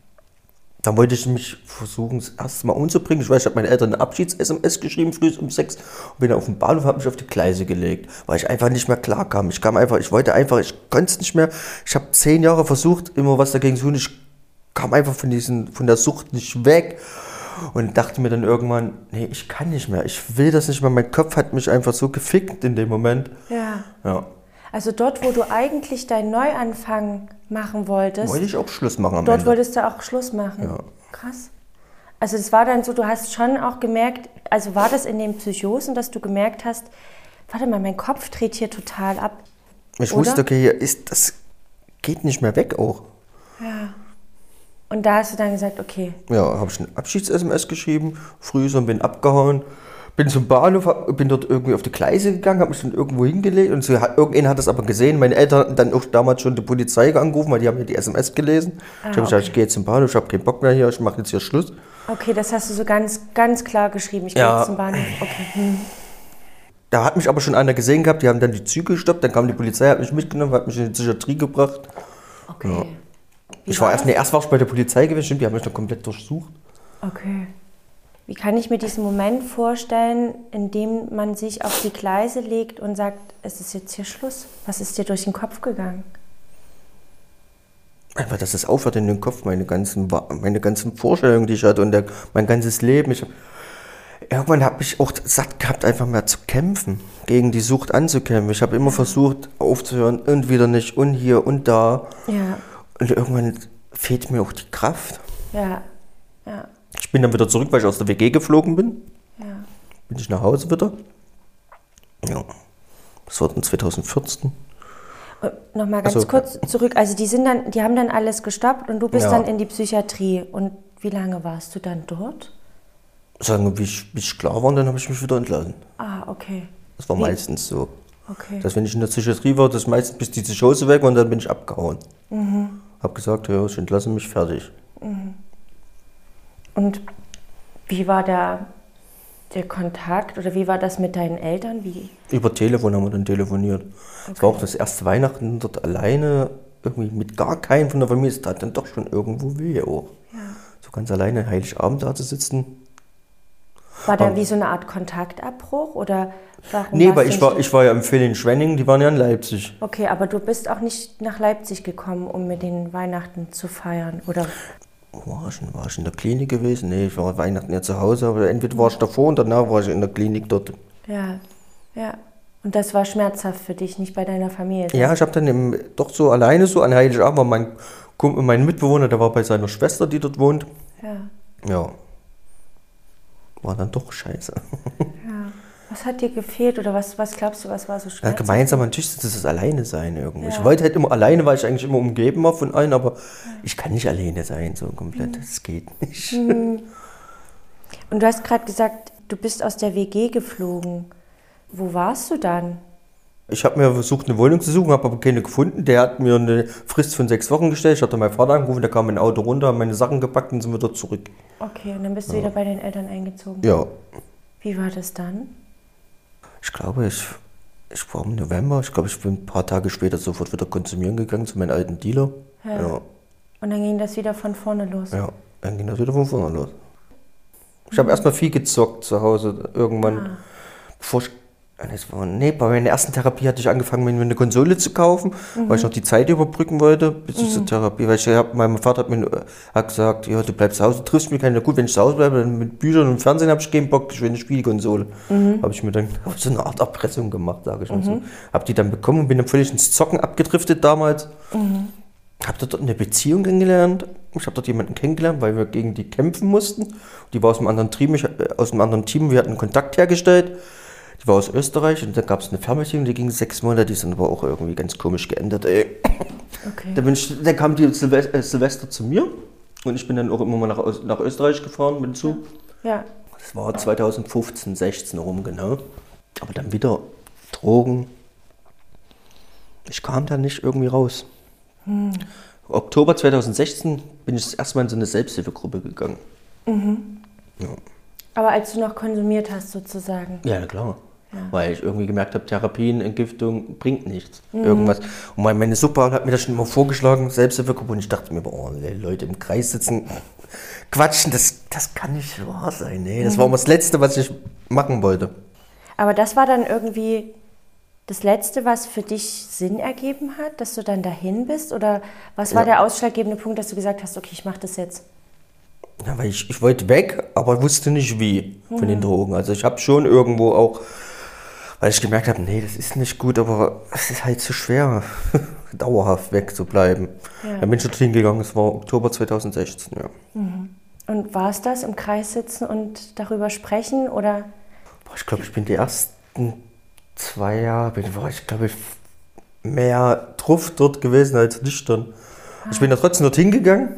Dann wollte ich mich versuchen, das erste Mal umzubringen. Ich weiß, ich habe meinen Eltern eine Abschieds-S M S geschrieben, früh um sechs, und bin auf dem Bahnhof, habe mich auf die Gleise gelegt, weil ich einfach nicht mehr klar kam. Ich kam einfach, ich wollte einfach, ich konnte es nicht mehr. Ich habe zehn Jahre versucht, immer was dagegen zu tun. Ich kam einfach von diesen, von der Sucht nicht weg und dachte mir dann irgendwann, nee, ich kann nicht mehr. Ich will das nicht mehr. Mein Kopf hat mich einfach so gefickt in dem Moment. Ja. Ja. Also dort, wo du eigentlich deinen Neuanfang machen wolltest. Wollte ich auch Schluss machen am Dort Ende. wolltest du auch Schluss machen. Ja. Krass. Also es war dann so, du hast schon auch gemerkt, also war das in den Psychosen, dass du gemerkt hast, warte mal, mein Kopf dreht hier total ab. Ich oder? wusste, okay, hier ist, das geht nicht mehr weg auch. Ja. Und da hast du dann gesagt, okay. Ja, habe ich ein Abschieds-S M S geschrieben, früh so und bin abgehauen. Bin zum Bahnhof, bin dort irgendwie auf die Gleise gegangen, habe mich dann irgendwo hingelegt und so, irgendjemand hat das aber gesehen. Meine Eltern hatten dann auch damals schon die Polizei angerufen, weil die haben ja die S M S gelesen. Ah, ich habe okay. gesagt, ich gehe jetzt zum Bahnhof, ich habe keinen Bock mehr hier, ich mache jetzt hier Schluss. Okay, das hast du so ganz, ganz klar geschrieben, ich gehe ja. jetzt zum Bahnhof. Okay. Hm. Da hat mich aber schon einer gesehen gehabt, die haben dann die Züge gestoppt, dann kam die Polizei, hat mich mitgenommen, hat mich in die Psychiatrie gebracht. Okay. Ja. Ich war, war erst, nee, erst war ich bei der Polizei gewesen, stimmt, die haben mich dann komplett durchsucht. Okay. Wie kann ich mir diesen Moment vorstellen, in dem man sich auf die Gleise legt und sagt, es ist jetzt hier Schluss? Was ist dir durch den Kopf gegangen? Einfach, dass es aufhört in den Kopf, meine ganzen, meine ganzen Vorstellungen, die ich hatte und der, mein ganzes Leben. Ich, irgendwann habe ich auch satt gehabt, einfach mal zu kämpfen, gegen die Sucht anzukämpfen. Ich habe immer versucht, aufzuhören und wieder nicht und hier und da. Ja. Und irgendwann fehlt mir auch die Kraft. Ja, ja. Ich bin dann wieder zurück, weil ich aus der W G geflogen bin. Ja. Bin ich nach Hause wieder. Ja, das war dann zwanzig vierzehn. Nochmal ganz also, kurz zurück. Also die sind dann, die haben dann alles gestoppt und du bist ja. dann in die Psychiatrie. Und wie lange warst du dann dort? Sagen wir, wie ich, wie ich klar war, und dann habe ich mich wieder entlassen. Ah, okay. Das war wie? meistens so. Okay. Dass wenn ich in der Psychiatrie war, das meistens bis die Psychose weg war und dann bin ich abgehauen. Mhm. Hab gesagt, ja, ich entlasse mich, fertig. Mhm. Und wie war der, der Kontakt oder wie war das mit deinen Eltern? Wie? Über Telefon haben wir dann telefoniert. Es okay. war auch das erste Weihnachten dort alleine, irgendwie mit gar keinem von der Familie. Es tat dann doch schon irgendwo weh auch. Ja. So ganz alleine Heiligabend da zu sitzen. War da wie so eine Art Kontaktabbruch oder warum? Nee, weil ich war, ich war ja im Ferien Schwenningen, die waren ja in Leipzig. Okay, aber du bist auch nicht nach Leipzig gekommen, um mit den Weihnachten zu feiern, oder? War ich, war ich in der Klinik gewesen? Nee, ich war Weihnachten ja zu Hause, aber entweder war ich davor und danach war ich in der Klinik dort. Ja, ja. Und das war schmerzhaft für dich, nicht bei deiner Familie? Ja, ich habe dann im, doch so alleine so an Heiligabend, war mein, mein Mitbewohner, der war bei seiner Schwester, die dort wohnt. Ja. Ja. War dann doch scheiße. Ja. Was hat dir gefehlt oder was, was glaubst du, was war so schwer? Ja, gemeinsam an Tisch sitzen, das ist alleine sein irgendwie. Ja. Ich wollte halt immer alleine, weil ich eigentlich immer umgeben war von allen, aber ja. ich kann nicht alleine sein, so komplett. Mhm. Das geht nicht. Mhm. Und du hast gerade gesagt, du bist aus der W G geflogen. Wo warst du dann? Ich habe mir versucht, eine Wohnung zu suchen, habe aber keine gefunden. Der hat mir eine Frist von sechs Wochen gestellt. Ich hatte meinen Vater angerufen, der kam mit dem Auto runter, haben meine Sachen gepackt und sind wieder zurück. Okay, und dann bist du ja. wieder bei den Eltern eingezogen? Ja. Wie war das dann? Ich glaube, ich, ich war im November. Ich glaube, ich bin ein paar Tage später sofort wieder konsumieren gegangen zu meinem alten Dealer. Ja. ja. Und dann ging das wieder von vorne los? Ja, dann ging das wieder von vorne los. Ich habe erstmal viel gezockt zu Hause. Irgendwann, ah. bevor ich, das war, nee, bei meiner ersten Therapie hatte ich angefangen, mir eine Konsole zu kaufen, mhm. weil ich noch die Zeit überbrücken wollte, bis ich mhm. zur Therapie, weil ich hab, mein Vater hat mir hat gesagt, ja, du bleibst zu Hause, du triffst mich keine, gut, wenn ich zu Hause bleibe, dann mit Büchern und Fernsehen habe ich keinen Bock, ich will eine Spielkonsole. Mhm. Habe ich mir dann hab so eine Art Erpressung gemacht, sage ich mal mhm. so. Habe die dann bekommen und bin dann völlig ins Zocken abgedriftet damals. Mhm. Habe dort eine Beziehung kennengelernt. Ich habe dort jemanden kennengelernt, weil wir gegen die kämpfen mussten. Die war aus einem anderen Team, ich, aus einem anderen Team, wir hatten Kontakt hergestellt. Die war aus Österreich und dann gab es eine Fernbeziehung, die ging sechs Monate, die ist dann aber auch irgendwie ganz komisch geendet. Ey. Okay. Dann, bin ich, dann kam die Silvester, äh, Silvester zu mir und ich bin dann auch immer mal nach, nach Österreich gefahren mit dem Zug. Ja. Das war zweitausendfünfzehn, sechzehn rum, genau. Aber dann wieder Drogen. Ich kam da nicht irgendwie raus. Hm. Oktober zweitausendsechzehn bin ich das erste Mal in so eine Selbsthilfegruppe gegangen. Mhm. Ja. Aber als du noch konsumiert hast sozusagen? Ja, na klar. Ja. Weil ich irgendwie gemerkt habe, Therapien, Entgiftung bringt nichts. Mhm. Irgendwas. Und meine Super hat mir das schon immer vorgeschlagen, Selbsthilfegruppe. Und ich dachte mir, oh, Leute im Kreis sitzen, quatschen, das, das kann nicht wahr sein. Nee, das mhm. war immer das Letzte, was ich machen wollte. Aber das war dann irgendwie das Letzte, was für dich Sinn ergeben hat, dass du dann dahin bist? Oder was war ja. der ausschlaggebende Punkt, dass du gesagt hast, okay, ich mache das jetzt? Ja, weil ich, ich wollte weg, aber wusste nicht wie von mhm. den Drogen. Also ich habe schon irgendwo auch, weil ich gemerkt habe, nee, das ist nicht gut, aber es ist halt zu schwer, dauerhaft wegzubleiben. Ja. Dann bin ich dort hingegangen, es war Oktober zweitausendsechzehn, ja. Mhm. Und war es das, im Kreis sitzen und darüber sprechen, oder? Boah, ich glaube, ich bin die ersten zwei Jahre, bin, war ich glaube ich mehr drauf dort gewesen als nüchtern. Ah. Ich bin da trotzdem dort hingegangen.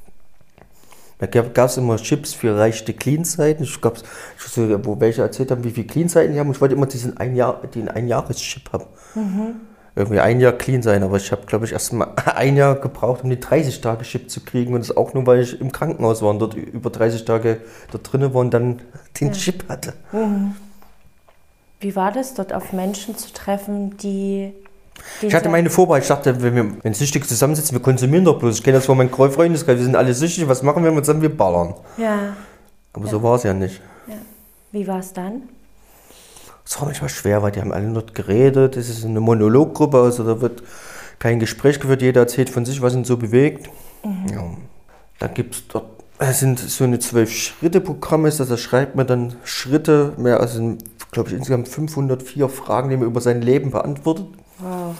Da gab es immer Chips für reichte Clean-Seiten. Ich glaube, wo welche erzählt haben, wie viele Clean-Seiten die haben. Und ich wollte immer diesen ein Jahr, den Ein-Jahres-Chip haben. Mhm. Irgendwie ein Jahr clean sein. Aber ich habe, glaube ich, erst mal ein Jahr gebraucht, um den dreißig-Tage-Chip zu kriegen. Und das auch nur, weil ich im Krankenhaus war und dort über dreißig Tage dort drin war und dann den ja. Chip hatte. Mhm. Wie war das, dort auf Menschen zu treffen, die... Ich hatte meine Vorbereitung, ich dachte, wenn wir wenn süchtig zusammensitzen, wir konsumieren doch bloß. Ich kenne das von meinem Freundeskreis, wir sind alle süchtig, was machen wir und dann wir ballern. Ja. Aber ja. so war es ja nicht. Ja. Wie war es dann? Es war manchmal schwer, weil die haben alle dort geredet. Es ist eine Monologgruppe, also da wird kein Gespräch geführt, jeder erzählt von sich, was ihn so bewegt. Mhm. Ja. Dann gibt es dort, es sind so eine zwölf-Schritte-Programm, ist das, da schreibt man dann Schritte, mehr als, glaube ich, insgesamt fünfhundertvier Fragen, die man über sein Leben beantwortet. Wow.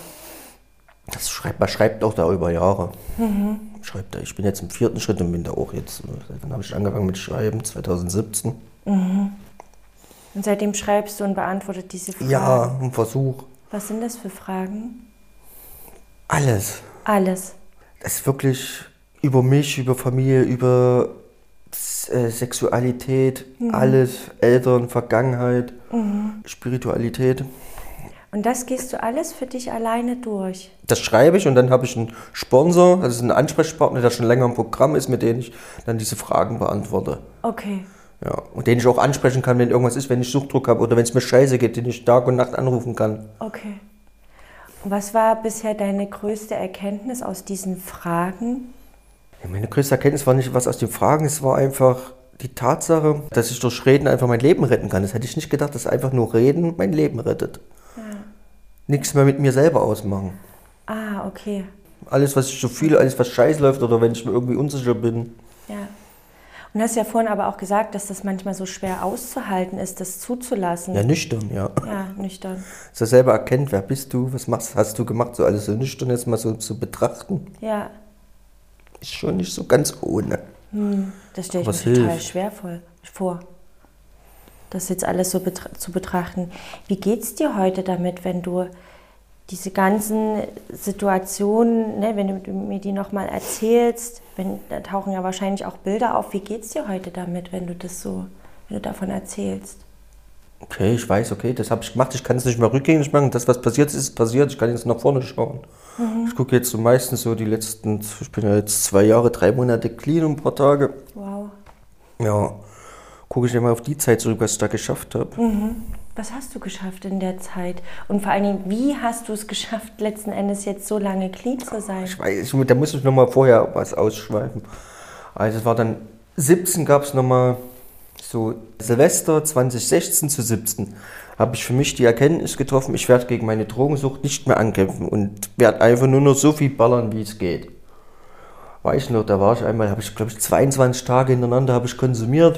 Das schreibt, man schreibt auch da über Jahre. Mhm. Schreibt da, ich bin jetzt im vierten Schritt und bin da auch jetzt. Dann habe ich angefangen mit Schreiben, zweitausendsiebzehn. Mhm. Und seitdem schreibst du und beantwortet diese Fragen? Ja, ein Versuch. Was sind das für Fragen? Alles. Alles? Das ist wirklich über mich, über Familie, über äh, Sexualität, mhm. alles, Eltern, Vergangenheit, mhm. Spiritualität. Und das gehst du alles für dich alleine durch? Das schreibe ich und dann habe ich einen Sponsor, also einen Ansprechpartner, der schon länger im Programm ist, mit dem ich dann diese Fragen beantworte. Okay. Ja, und den ich auch ansprechen kann, wenn irgendwas ist, wenn ich Suchtdruck habe oder wenn es mir scheiße geht, den ich Tag und Nacht anrufen kann. Okay. Und was war bisher deine größte Erkenntnis aus diesen Fragen? Ja, meine größte Erkenntnis war nicht was aus den Fragen, es war einfach die Tatsache, dass ich durch Reden einfach mein Leben retten kann. Das hätte ich nicht gedacht, dass einfach nur Reden mein Leben rettet. Nichts mehr mit mir selber ausmachen. Ah, okay. Alles, was ich so fühle, alles, was scheiße läuft oder wenn ich mir irgendwie unsicher bin. Ja. Und du hast ja vorhin aber auch gesagt, dass das manchmal so schwer auszuhalten ist, das zuzulassen. Ja, nüchtern, ja. Ja, nüchtern. Dass er selber erkennt, wer bist du, was machst, hast du gemacht, so alles so nüchtern jetzt mal so zu betrachten. Ja. Ist schon nicht so ganz ohne. Hm, das stelle ich mir total schwer vor. das jetzt alles so betra- zu betrachten. Wie geht's dir heute damit, wenn du diese ganzen Situationen, ne, wenn du mir die nochmal erzählst, wenn, da tauchen ja wahrscheinlich auch Bilder auf. Wie geht's dir heute damit, wenn du das so, wenn du davon erzählst? Okay, ich weiß, okay, das habe ich gemacht, ich kann es nicht mehr rückgängig machen. Das, was passiert ist, ist passiert, ich kann jetzt nach vorne schauen. Mhm. Ich gucke jetzt so meistens so die letzten, ich bin ja jetzt zwei Jahre, drei Monate clean und ein paar Tage. Wow. Ja, gucke ich immer auf die Zeit zurück, was ich da geschafft habe. Mhm. Was hast du geschafft in der Zeit? Und vor allen Dingen, wie hast du es geschafft, letzten Endes jetzt so lange clean zu sein? Ich weiß, da muss ich noch mal vorher was ausschweifen. Also es war dann, siebzehn gab es nochmal so Silvester zwanzig sechzehn zu siebzehn. Habe ich für mich die Erkenntnis getroffen, ich werde gegen meine Drogensucht nicht mehr ankämpfen und werde einfach nur noch so viel ballern, wie es geht. Weiß ich noch, da war ich einmal, habe ich glaube ich zweiundzwanzig Tage hintereinander habe ich konsumiert.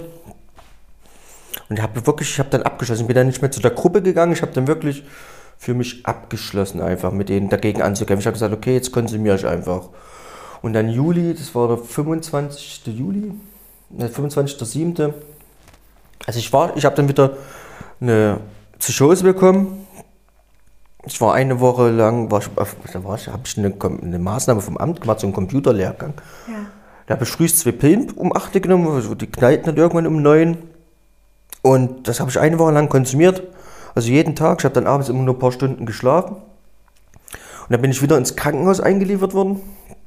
Und habe wirklich, ich habe dann abgeschlossen, ich bin dann nicht mehr zu der Gruppe gegangen, ich habe dann wirklich für mich abgeschlossen, einfach mit denen dagegen anzukämpfen. Ich habe gesagt, okay, jetzt konsumiere ich einfach. Und dann Juli, das war der fünfundzwanzigste Juli, ne, fünfundzwanzigster siebte Also ich war, ich habe dann wieder eine Psychose bekommen. Ich war eine Woche lang, war ich, da war ich, habe ich eine, eine Maßnahme vom Amt gemacht, so einen Computerlehrgang. Ja. Da habe ich frühst zwei Pillen um acht genommen, also die knallten dann irgendwann um neun. Und das habe ich eine Woche lang konsumiert, also jeden Tag. Ich habe dann abends immer nur ein paar Stunden geschlafen. Und dann bin ich wieder ins Krankenhaus eingeliefert worden.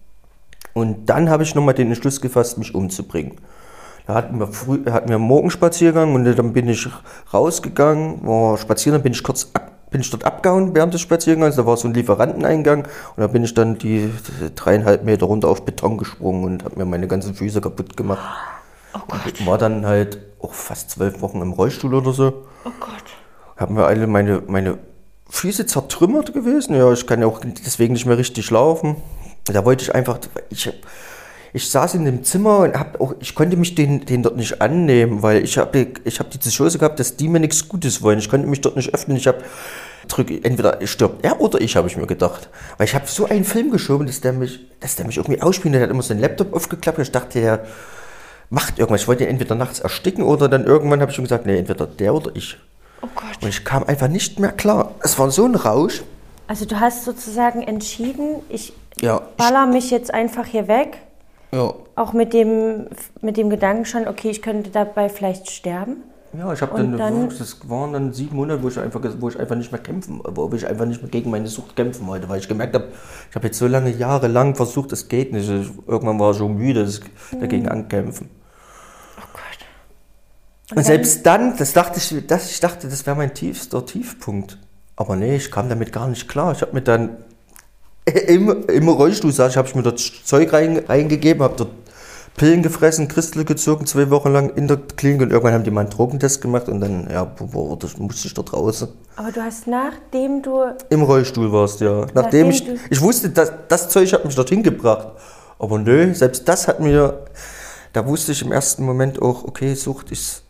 Und dann habe ich nochmal den Entschluss gefasst, mich umzubringen. Da hatten wir, früh, hatten wir einen Morgenspaziergang und dann bin ich rausgegangen, war spazieren, dann bin ich kurz ab, bin ich dort abgehauen während des Spaziergangs. Da war so ein Lieferanteneingang und da bin ich dann die, die dreieinhalb Meter runter auf Beton gesprungen und habe mir meine ganzen Füße kaputt gemacht. Oh Gott. Ich war dann halt auch fast zwölf Wochen im Rollstuhl oder so. Oh Gott. Haben wir alle meine, meine Füße zertrümmert gewesen. Ja, ich kann ja auch deswegen nicht mehr richtig laufen. Da wollte ich einfach, ich, ich saß in dem Zimmer und hab auch, ich konnte mich den, den dort nicht annehmen, weil ich habe ich hab die Psychose gehabt, dass die mir nichts Gutes wollen. Ich konnte mich dort nicht öffnen. Ich habe drücke, entweder stirbt er oder ich, habe ich mir gedacht. Weil ich habe so einen Film geschoben, dass der mich, dass der mich irgendwie ausspielt. Der hat immer seinen Laptop aufgeklappt und ich dachte, der macht irgendwas. Ich wollte ihn entweder nachts ersticken oder dann irgendwann habe ich schon gesagt, nee, entweder der oder ich. Oh Gott. Und ich kam einfach nicht mehr klar. Es war so ein Rausch. Also du hast sozusagen entschieden, ich ja, baller ich, mich jetzt einfach hier weg. Ja. Auch mit dem, mit dem Gedanken schon, okay, ich könnte dabei vielleicht sterben. Ja, ich habe dann, dann, das waren dann sieben Monate, wo ich einfach, wo ich einfach nicht mehr kämpfen, wo ich einfach nicht mehr gegen meine Sucht kämpfen wollte, weil ich gemerkt habe, ich habe jetzt so lange Jahre lang versucht, es geht nicht. Irgendwann war ich schon müde, das dagegen mhm. ankämpfen. Oh Gott. Und, Und selbst dann, das dachte ich, das, ich dachte, das wäre mein tiefster Tiefpunkt. Aber nee, ich kam damit gar nicht klar. Ich habe mir dann im, im Rollstuhl saß, ich habe mir dort Zeug rein, reingegeben, habe dort Pillen gefressen, Christel gezogen, zwei Wochen lang in der Klinik und irgendwann haben die mal einen Drogentest gemacht und dann, ja, wo, das musste ich dort raus. Aber du hast nachdem du... Im Rollstuhl warst, ja. Nachdem, nachdem ich, ich wusste, dass, das Zeug hat mich dorthin gebracht. Aber nö, selbst das hat mir, da wusste ich im ersten Moment auch, okay, Sucht ist,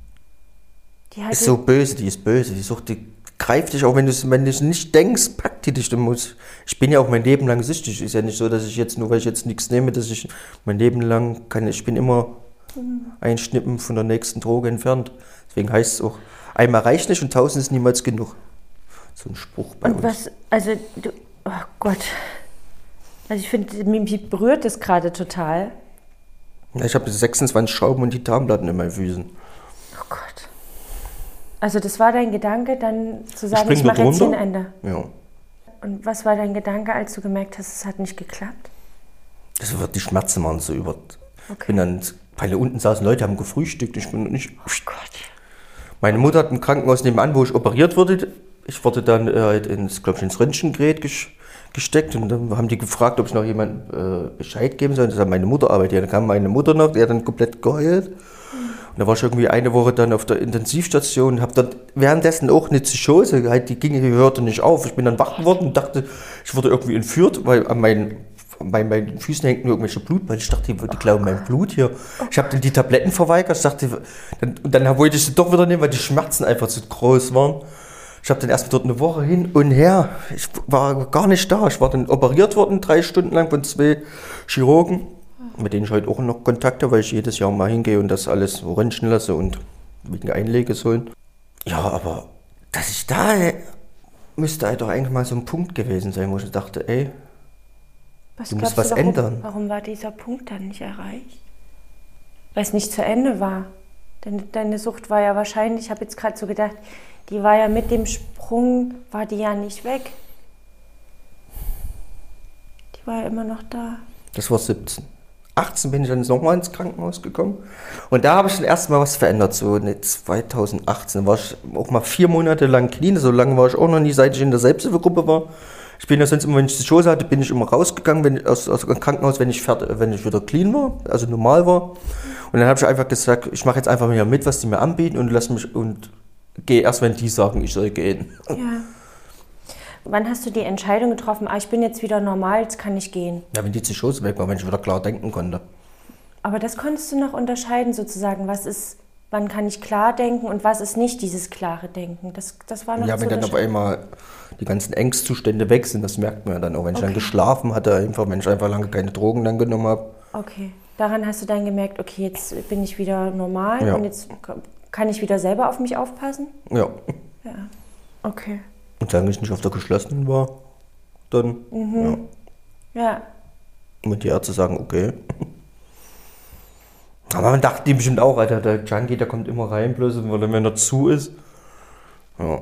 ist so böse, die ist böse, die Sucht, die greift dich auch, wenn du wenn du es nicht denkst, packt die dich. Du musst, ich bin ja auch mein Leben lang süchtig. Ist ja nicht so, dass ich jetzt, nur weil ich jetzt nichts nehme, dass ich mein Leben lang kann. Ich bin immer mhm. ein Schnippen von der nächsten Droge entfernt. Deswegen heißt es auch, einmal reicht nicht und tausend ist niemals genug. So ein Spruch bei und uns. Was, also, du, oh Gott. Also ich finde, mich berührt das gerade total. Ja, ich habe sechsundzwanzig Schrauben und Titanplatten in meinen Füßen. Oh Gott. Also das war dein Gedanke, dann zu sagen, ich, ich mache jetzt hier ein Ende. Ja. Und was war dein Gedanke, als du gemerkt hast, es hat nicht geklappt? Das wird die Schmerzen waren so über. Okay. Bin dann, weil unten saßen Leute, haben gefrühstückt. Ich bin nicht. Oh Gott. Meine Mutter hat ein Krankenhaus nebenan, wo ich operiert wurde. Ich wurde dann äh, ins, glaube ich, ins Röntgengerät gesteckt und dann haben die gefragt, ob ich noch jemand äh, Bescheid geben soll. Das hat meine Mutter arbeitet. Dann kam meine Mutter noch, die hat dann komplett geheult. Da war ich irgendwie eine Woche dann auf der Intensivstation und habe dann währenddessen auch eine Psychose, halt, die ging, die hörte nicht auf. Ich bin dann wach geworden und dachte, ich wurde irgendwie entführt, weil an meinen, bei meinen Füßen hängt nur irgendwelche Blut, weil ich dachte, die, die glauben mein Blut hier. Ich habe dann die Tabletten verweigert, ich dachte, dann, und dann wollte ich sie doch wieder nehmen, weil die Schmerzen einfach zu groß waren. Ich habe dann erst dort eine Woche hin und her, ich war gar nicht da. Ich war dann operiert worden, drei Stunden lang von zwei Chirurgen, mit denen ich heute auch noch Kontakt habe, weil ich jedes Jahr mal hingehe und das alles röntgen lasse und wegen Einlegesäulen. Ja, aber dass ich da, müsste halt doch eigentlich mal so ein Punkt gewesen sein, wo ich dachte, ey, was du musst was du, warum, ändern. Warum war dieser Punkt dann nicht erreicht? Weil es nicht zu Ende war. Denn deine Sucht war ja wahrscheinlich, ich habe jetzt gerade so gedacht, die war ja mit dem Sprung, war die ja nicht weg. Die war ja immer noch da. Das war siebzehn. achtzehn bin ich dann nochmal ins Krankenhaus gekommen. Und da habe ich dann erstmal was verändert. So ne, zweitausendachtzehn war ich auch mal vier Monate lang clean. So lange war ich auch noch nie, seit ich in der Selbsthilfegruppe war. Ich bin ja sonst immer, wenn ich die Chose hatte, bin ich immer rausgegangen wenn, aus, aus dem Krankenhaus, wenn ich, fertig, wenn ich wieder clean war, also normal war. Und dann habe ich einfach gesagt, ich mache jetzt einfach wieder mit, was die mir anbieten und lass mich und gehe erst, wenn die sagen, ich soll gehen. Ja. Wann hast du die Entscheidung getroffen, ah, ich bin jetzt wieder normal, jetzt kann ich gehen? Ja, wenn die Psychose weg war, wenn ich wieder klar denken konnte. Aber das konntest du noch unterscheiden sozusagen, was ist, wann kann ich klar denken und was ist nicht dieses klare Denken? Das, das war noch Ja, wenn dann auf einmal die ganzen Angstzustände weg sind, das merkt man ja dann auch, wenn ich okay. dann geschlafen hatte, einfach, wenn ich einfach lange keine Drogen dann genommen habe. Okay, daran hast du dann gemerkt, okay, jetzt bin ich wieder normal ja. und jetzt kann ich wieder selber auf mich aufpassen? Ja. Ja, okay. Und solange ich nicht auf der geschlossenen war, dann, mhm. ja. Ja. Und die Ärzte sagen, okay. Aber man dachte bestimmt auch, Alter, der Junkie, der kommt immer rein, bloß wenn er zu ist. Ja.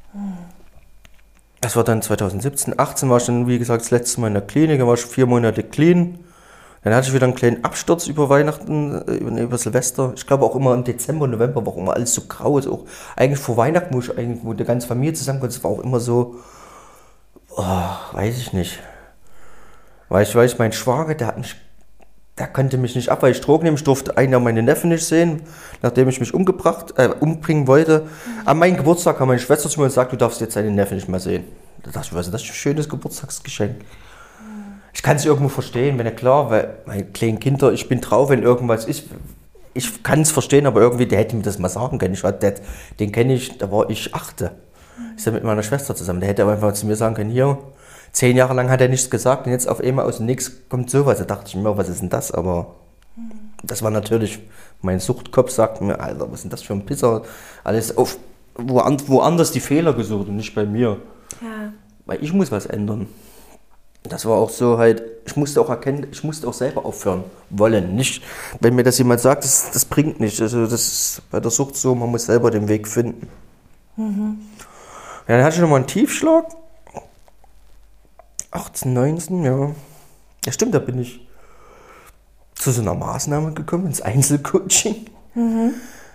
Das war dann zweitausendsiebzehn, achtzehn war ich dann, wie gesagt, das letzte Mal in der Klinik, da war ich vier Monate clean. Dann hatte ich wieder einen kleinen Absturz über Weihnachten, über Silvester. Ich glaube auch immer im Dezember, November war auch immer alles so grau. Also auch eigentlich vor Weihnachten, wo, ich eigentlich, wo die ganze Familie zusammenkommt, das war auch immer so, oh, weiß ich nicht. Weil ich weiß, mein Schwager, der hat mich, der konnte mich nicht ab, weil ich Drogen nehme. Ich durfte einen Jahr meine Neffen nicht sehen, nachdem ich mich umgebracht, äh, umbringen wollte. Mhm. An meinem Geburtstag kam meine Schwester zu mir und sagte, du darfst jetzt deinen Neffen nicht mehr sehen. Da dachte ich, was ist das für ein schönes Geburtstagsgeschenk? Ich kann es irgendwo verstehen, wenn er klar, weil meine kleinen Kinder, ich bin drauf, wenn irgendwas ist. Ich kann es verstehen, aber irgendwie, der hätte mir das mal sagen können. Ich war, der, den kenne ich, da war ich achte. Ich bin mit meiner Schwester zusammen. Der hätte aber einfach zu mir sagen können, hier, zehn Jahre lang hat er nichts gesagt und jetzt auf einmal aus dem Nix kommt sowas. Da dachte ich mir, was ist denn das? Aber das war natürlich, mein Suchtkopf sagt mir, Alter, was ist denn das für ein Pisser? Alles auf, woanders die Fehler gesucht und nicht bei mir. Ja. Weil ich muss was ändern. Das war auch so halt, ich musste auch erkennen, ich musste auch selber aufhören wollen. Nicht, wenn mir das jemand sagt, das, das bringt nicht. Also das ist bei der Sucht so, man muss selber den Weg finden. Mhm. Ja, dann hatte ich nochmal einen Tiefschlag. achtzehn, neunzehn, ja. Ja stimmt, da bin ich zu so einer Maßnahme gekommen, ins Einzelcoaching. Mhm.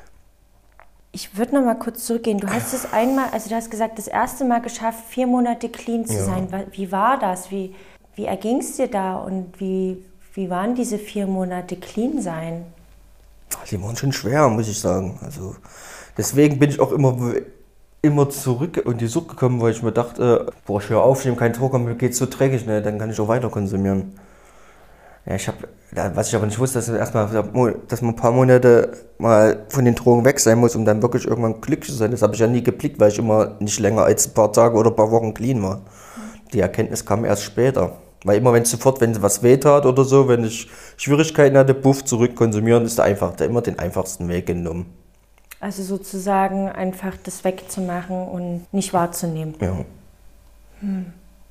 Ich würde noch mal kurz zurückgehen. Du hast es einmal, also du hast gesagt, das erste Mal geschafft, vier Monate clean zu ja. sein. Wie war das? Wie, wie erging es dir da und wie, wie waren diese vier Monate clean sein? Die waren schon schwer, muss ich sagen. Also deswegen bin ich auch immer, immer zurück in die Sucht gekommen, weil ich mir dachte, boah, ich höre auf, ich nehme keinen Druck, mir geht's so dreckig, ne? Dann kann ich auch weiter konsumieren. Ja, ich habe, was ich aber nicht wusste, dass erstmal, dass man ein paar Monate mal von den Drogen weg sein muss, um dann wirklich irgendwann glücklich zu sein. Das habe ich ja nie geblickt, weil ich immer nicht länger als ein paar Tage oder ein paar Wochen clean war. Die Erkenntnis kam erst später. Weil immer, wenn sofort, wenn was weh tat oder so, wenn ich Schwierigkeiten hatte, buff, zurück konsumieren, ist da einfach, da immer den einfachsten Weg genommen. Also sozusagen einfach das wegzumachen und nicht wahrzunehmen. Ja. Hm.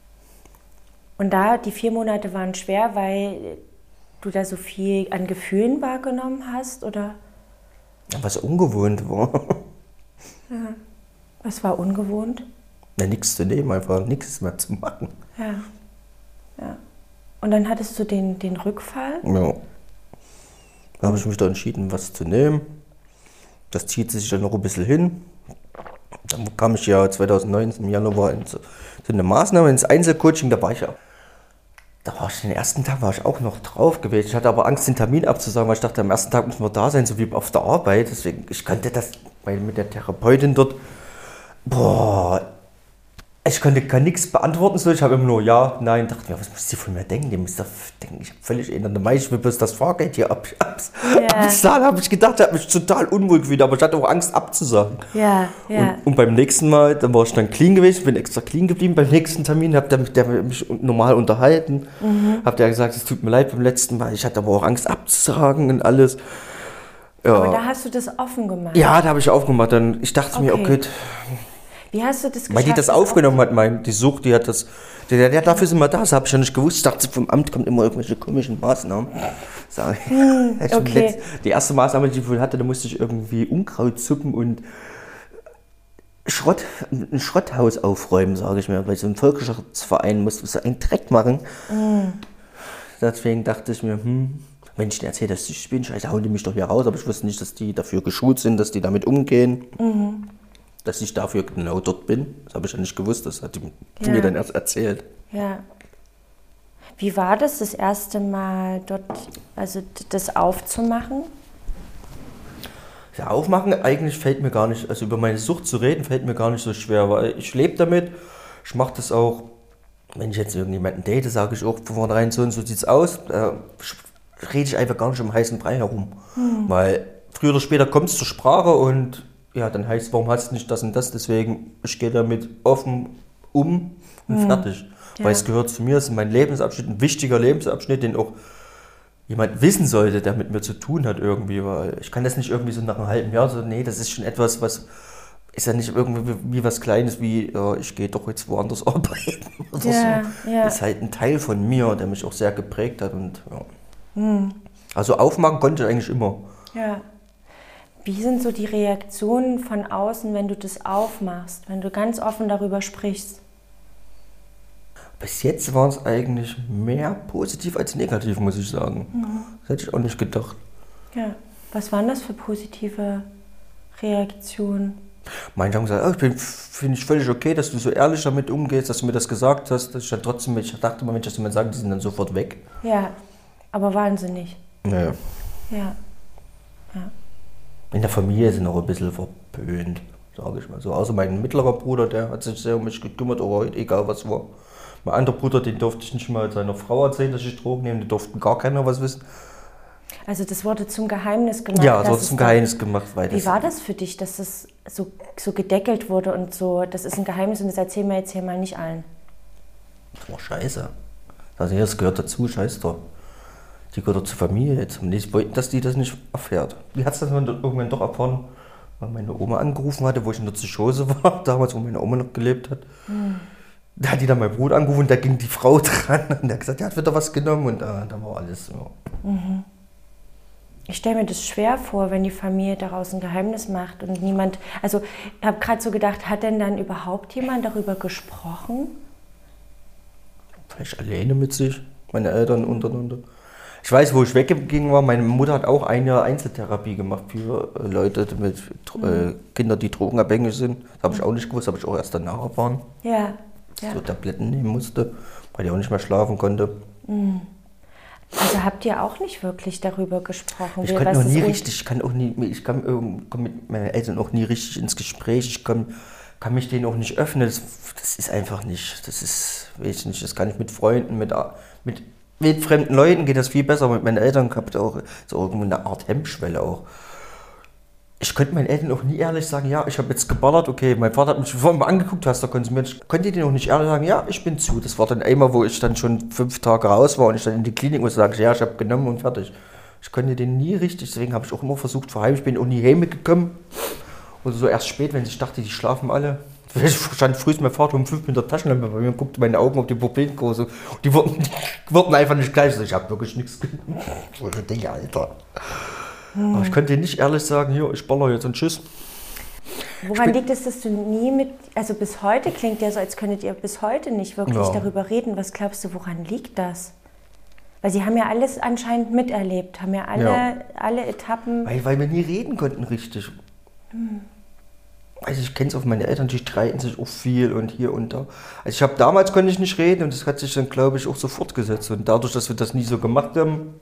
Und da, die vier Monate waren schwer, weil du da so viel an Gefühlen wahrgenommen hast, oder? Ja, was ungewohnt war. Ja. Was war ungewohnt? Na, nichts zu nehmen, einfach nichts mehr zu machen. Ja. Ja. Und dann hattest du den, den Rückfall? Ja. Da habe ich mich da entschieden, was zu nehmen. Das zieht sich dann noch ein bisschen hin. Dann kam ich ja zweitausendneunzehn im Januar in so, so eine Maßnahme, ins Einzelcoaching, da war ich ja. Da war ich den ersten Tag war ich auch noch drauf gewesen. Ich hatte aber Angst, den Termin abzusagen, weil ich dachte, am ersten Tag müssen wir da sein, so wie auf der Arbeit. Deswegen, ich konnte das, weil mit der Therapeutin dort, boah, ich konnte gar nichts beantworten. So. Ich habe immer nur ja, nein, dachte mir, was muss die von mir denken? Die muss doch denken, ich habe völlig in der Mai, ich will bloß das Fahrgeld hier ab, ab, ja. abzahlen, habe ich gedacht, ich habe mich total unwohl gefühlt, aber ich hatte auch Angst abzusagen. Ja, ja. Und, und beim nächsten Mal, dann war ich dann clean gewesen, bin extra clean geblieben beim nächsten Termin, habe der, der mich normal unterhalten, mhm. habe der gesagt, es tut mir leid beim letzten Mal, ich hatte aber auch Angst abzusagen und alles. Ja. Aber da hast du das offen gemacht? Ja, da habe ich aufgemacht. Dann, ich dachte okay. mir, okay. Wie hast du das geschafft? Weil die das aufgenommen hat, mein, die Sucht, die hat das, der, der dafür sind wir da, das habe ich ja nicht gewusst. Ich dachte, vom Amt kommen immer irgendwelche komischen Maßnahmen. Sag ich. Hm, okay. Letzt, die erste Maßnahme, die ich wohl hatte, da musste ich irgendwie Unkraut suppen und Schrott, ein Schrotthaus aufräumen, sage ich mir. Bei so einem Volksschaftsverein musst du so einen Dreck machen. Mm. Deswegen dachte ich mir, hm, wenn ich dir erzähle, dass ich bin, scheiße, hauen die mich doch hier raus. Aber ich wusste nicht, dass die dafür geschult sind, dass die damit umgehen. Mhm. Dass ich dafür genau dort bin. Das habe ich ja nicht gewusst, das hat die ja. mir dann erst erzählt. Ja. Wie war das, das erste Mal dort, also das aufzumachen? Ja, aufmachen eigentlich fällt mir gar nicht, also über meine Sucht zu reden, fällt mir gar nicht so schwer, weil ich lebe damit, ich mache das auch, wenn ich jetzt irgendjemanden date, sage ich auch von vornherein, so und so sieht's aus, da rede ich einfach gar nicht um heißen Brei herum, hm. weil früher oder später kommt es zur Sprache und ja, dann heißt es, warum hast du nicht das und das, deswegen, ich gehe damit offen um und hm. fertig, ja. weil es gehört zu mir, es ist mein Lebensabschnitt, ein wichtiger Lebensabschnitt, den auch jemand wissen sollte, der mit mir zu tun hat irgendwie, weil ich kann das nicht irgendwie so nach einem halben Jahr so, nee, das ist schon etwas, was ist ja nicht irgendwie wie, wie was Kleines, wie ja, ich gehe doch jetzt woanders arbeiten oder ja, so. Ja. Das ist halt ein Teil von mir, der mich auch sehr geprägt hat und ja. Hm. Also aufmachen konnte ich eigentlich immer. Ja. Wie sind so die Reaktionen von außen, wenn du das aufmachst, wenn du ganz offen darüber sprichst? Bis jetzt war es eigentlich mehr positiv als negativ, muss ich sagen. Mhm. Das hätte ich auch nicht gedacht. Ja, was waren das für positive Reaktionen? Manche haben gesagt, oh, ich bin, finde ich völlig okay, dass du so ehrlich damit umgehst, dass du mir das gesagt hast. Dass ich dann trotzdem, ich dachte immer, wenn ich das jemand sage, die sind dann sofort weg. Ja, aber wahnsinnig. Naja. Ja. Ja. In der Familie sind auch ein bisschen verpönt, sage ich mal so. Außer mein mittlerer Bruder, der hat sich sehr um mich gekümmert, aber heute egal was war. Mein anderer Bruder, den durfte ich nicht mal seiner Frau erzählen, dass ich Drogen nehme, da durften gar keiner was wissen. Also das wurde zum Geheimnis gemacht? Ja, das wurde zum Geheimnis gemacht. Weil wie das war das für dich, dass das so, so gedeckelt wurde und so, das ist ein Geheimnis und das erzählen wir jetzt hier mal nicht allen? Das war scheiße. Also das gehört dazu, scheiß doch. Die gehört doch zur Familie jetzt. Und ich wollte, dass die das nicht erfährt. Die hat es dann irgendwann doch erfahren, weil meine Oma angerufen hatte, wo ich in der Psychose war, damals, wo meine Oma noch gelebt hat. Hm. Da hat die dann mein Bruder angerufen und da ging die Frau dran und der hat gesagt, ja, hat wieder was genommen und da, da war alles. Ja. Mhm. Ich stelle mir das schwer vor, wenn die Familie daraus ein Geheimnis macht und niemand, also ich habe gerade so gedacht, hat denn dann überhaupt jemand darüber gesprochen? Vielleicht alleine mit sich, meine Eltern untereinander. Ich weiß, wo ich wegging war, meine Mutter hat auch ein Jahr Einzeltherapie gemacht für Leute mit mhm. äh, Kinder, die drogenabhängig sind. Das habe ich auch nicht gewusst, habe ich auch erst danach erfahren. Ja. Dass ich so Tabletten nehmen musste, weil ich auch nicht mehr schlafen konnte. Also habt ihr auch nicht wirklich darüber gesprochen? Ich konnte noch nie richtig, ich kann auch nie, ich kann, komme mit meinen Eltern auch nie richtig ins Gespräch. Ich kann, kann mich denen auch nicht öffnen. Das, das ist einfach nicht, das ist, weiß ich nicht, das kann ich mit Freunden, mit, mit, mit fremden Leuten geht das viel besser. Mit meinen Eltern habe ich auch so irgendwo eine Art Hemmschwelle auch. Ich konnte meinen Eltern auch nie ehrlich sagen, ja, ich habe jetzt geballert, okay, mein Vater hat mich vorhin mal angeguckt, hast du konsumiert. Ich konnte denen auch nicht ehrlich sagen, ja, ich bin zu. Das war dann einmal, wo ich dann schon fünf Tage raus war und ich dann in die Klinik musste sagen, ja, ich habe genommen und fertig. Ich konnte denen nie richtig, deswegen habe ich auch immer versucht, verheim, ich bin auch nie heimgekommen. Oder so erst spät, wenn ich dachte, die schlafen alle. Ich stand früh mein Vater um fünf mit der Taschenlampe bei mir und guckte meine Augen auf die Pupillenkurse. Die wurden, die wurden einfach nicht gleich. Ich habe wirklich nichts genommen. Ich denke, Alter. Hm. Aber ich konnte dir nicht ehrlich sagen, hier, ich baller jetzt und tschüss. Woran liegt es, dass du nie mit, also bis heute klingt ja so, als könntet ihr bis heute nicht wirklich ja. darüber reden. Was glaubst du, woran liegt das? Weil sie haben ja alles anscheinend miterlebt, haben ja alle, ja. alle Etappen... Weil, weil wir nie reden konnten richtig. Hm. Also ich kenne es auf meine Eltern, die streiten sich auch viel und hier und da. Also ich habe damals konnte ich nicht reden und das hat sich dann, glaube ich, auch so fortgesetzt. Und dadurch, dass wir das nie so gemacht haben...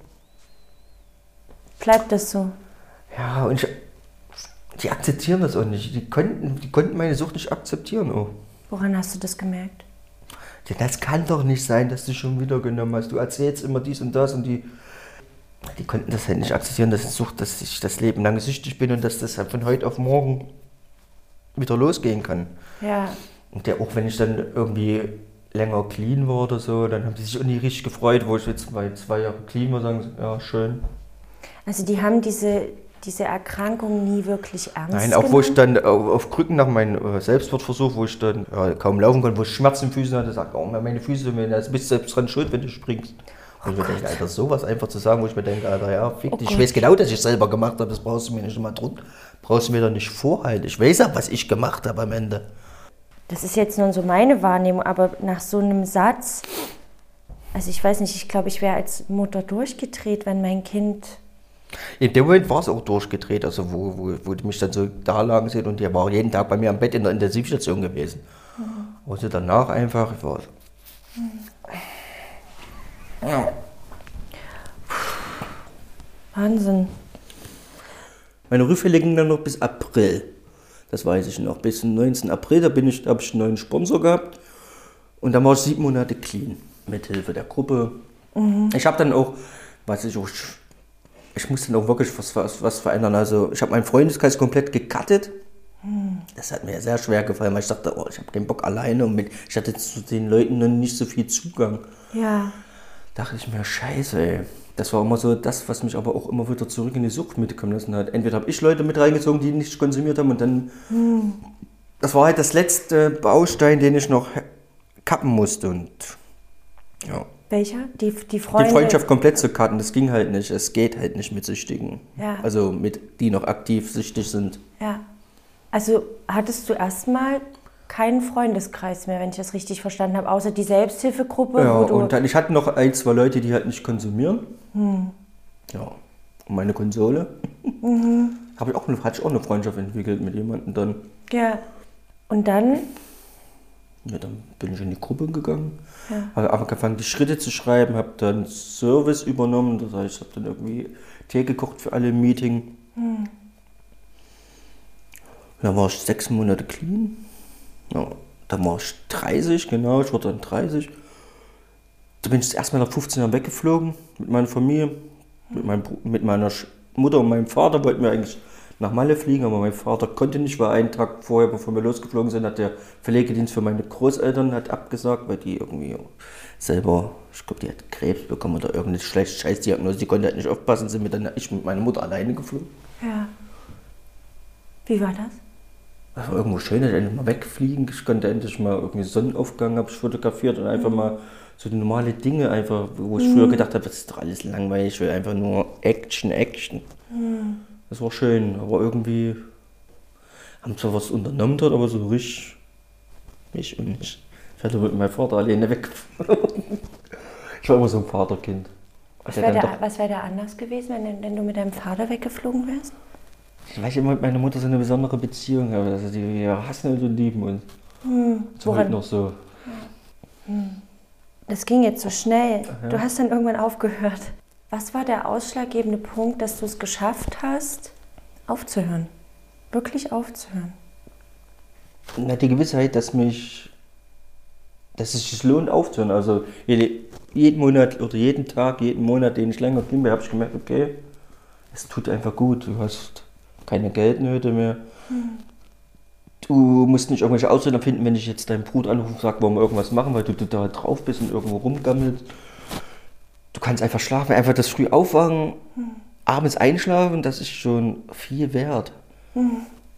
Bleibt das so? Ja, und ich, die akzeptieren das auch nicht. Die konnten, die konnten meine Sucht nicht akzeptieren auch. Woran hast du das gemerkt? Ja, das kann doch nicht sein, dass du schon wieder genommen hast. Du erzählst immer dies und das und die... Die konnten das halt nicht akzeptieren, dass ich, Sucht, dass ich das Leben lang süchtig bin und dass das halt von heute auf morgen wieder losgehen kann. Ja. Und der, auch wenn ich dann irgendwie länger clean war oder so, dann haben sie sich auch nie richtig gefreut, wo ich jetzt bei zwei Jahren clean war, sagen sie, ja, schön. Also die haben diese, diese Erkrankung nie wirklich ernst Nein, auch genommen? wo ich dann auf, auf Krücken nach meinem äh, Selbstmordversuch, wo ich dann ja, kaum laufen konnte, wo ich Schmerzen in den Füßen hatte, sagte, oh, meine Füße, du bist selbst dran schuld, wenn du springst. Und ich Oh mir denke, Alter, sowas einfach zu sagen, wo ich mir denke, Alter, ja, fick Oh dich. Ich Gott. weiß genau, dass ich es selber gemacht habe, das brauchst du mir nicht immer drunter, brauchst du mir doch nicht vorhalten. Ich weiß ja, was ich gemacht habe am Ende. Das ist jetzt nur so meine Wahrnehmung, aber nach so einem Satz, also ich weiß nicht, ich glaube, ich wäre als Mutter durchgedreht, wenn mein Kind... In dem Moment war es auch durchgedreht, also wo, wo, wo die mich dann so da lagen sehen und die war jeden Tag bei mir am Bett in der Intensivstation gewesen. Mhm. Und so danach einfach, ich war mhm. ja. Wahnsinn. Meine Rückfälle gingen dann noch bis April. Das weiß ich noch. Bis zum neunzehnten April, da bin ich, da habe ich einen neuen Sponsor gehabt. Und dann war ich sieben Monate clean. Mit Hilfe der Gruppe. Mhm. Ich habe dann auch, weiß ich auch, ich musste dann auch wirklich was, was, was verändern. Also ich habe meinen Freundeskreis komplett gecuttet. Mhm. Das hat mir sehr schwer gefallen, weil ich dachte, oh, ich habe keinen Bock alleine. Und mit, ich hatte zu den Leuten noch nicht so viel Zugang. Ja. Da dachte ich mir, scheiße, ey. Das war immer so das, was mich aber auch immer wieder zurück in die Sucht mitkommen lassen hat. Entweder habe ich Leute mit reingezogen, die nicht konsumiert haben und dann... Hm. Das war halt das letzte Baustein, den ich noch kappen musste und... Ja. Welcher? Die, die Freunde? Die Freundschaft komplett zu cutten, das ging halt nicht. Es geht halt nicht mit Süchtigen. Ja. Also mit, die noch aktiv süchtig sind. Ja. Also hattest du erstmal keinen Freundeskreis mehr, wenn ich das richtig verstanden habe, außer die Selbsthilfegruppe? Ja, wo du und dann, ich hatte noch ein, zwei Leute, die halt nicht konsumieren. Hm. Ja, und meine Konsole. Mhm. Habe ich auch eine, hatte ich auch eine Freundschaft entwickelt mit jemandem dann. Ja, und dann? Ja, dann bin ich in die Gruppe gegangen, ja. habe angefangen, die Schritte zu schreiben, habe dann Service übernommen, das heißt, ich habe dann irgendwie Tee gekocht für alle im Meeting. Hm. Dann war ich sechs Monate clean. Ja, dann war ich dreißig, genau, ich wurde dann dreißig. Da bin ich erstmal nach fünfzehn Jahren weggeflogen mit meiner Familie, mit, meinem, mit meiner Mutter und meinem Vater wollten wir eigentlich nach Malle fliegen, aber mein Vater konnte nicht, weil einen Tag vorher, bevor wir losgeflogen sind, hat der Pflegedienst für meine Großeltern hat abgesagt, weil die irgendwie selber, ich glaube, die hat Krebs bekommen oder irgendeine schlechte Scheißdiagnose, die konnte halt nicht aufpassen, sind wir dann ich mit meiner Mutter alleine geflogen. Ja. Wie war das? Das war irgendwo schön, dass ich endlich mal wegfliegen. Ich konnte endlich mal irgendwie Sonnenaufgang, habe ich fotografiert und einfach mhm. mal so die normale Dinge, einfach, wo ich mhm. früher gedacht habe, das ist doch alles langweilig, ich will einfach nur Action, Action. Mhm. Das war schön, aber irgendwie haben zwar was unternommen dort, aber so richtig, ich und nicht. Ich hatte mit meinem Vater alleine weggeflogen. Ich war immer so ein Vaterkind. Was wäre da, wär da anders gewesen, wenn, wenn du mit deinem Vater weggeflogen wärst? Weil ich immer mit meiner Mutter so eine besondere Beziehung habe. Also die wir hassen und lieben uns. Hm. So halt noch so. Hm. Das ging jetzt so schnell. Ja. Du hast dann irgendwann aufgehört. Was war der ausschlaggebende Punkt, dass du es geschafft hast, aufzuhören? Wirklich aufzuhören? Na, die Gewissheit, dass mich, dass es sich lohnt aufzuhören. Also jede, jeden Monat oder jeden Tag, jeden Monat, den ich länger clean bin, habe ich gemerkt, okay, es tut einfach gut. Du hast keine Geldnöte mehr. Hm. Du musst nicht irgendwelche Ausreden finden, wenn ich jetzt deinen Bruder anrufe und sage, wollen wir irgendwas machen, weil du, du da drauf bist und irgendwo rumgammelst. Du kannst einfach schlafen, einfach das früh aufwachen, hm. abends einschlafen, das ist schon viel wert. Hm.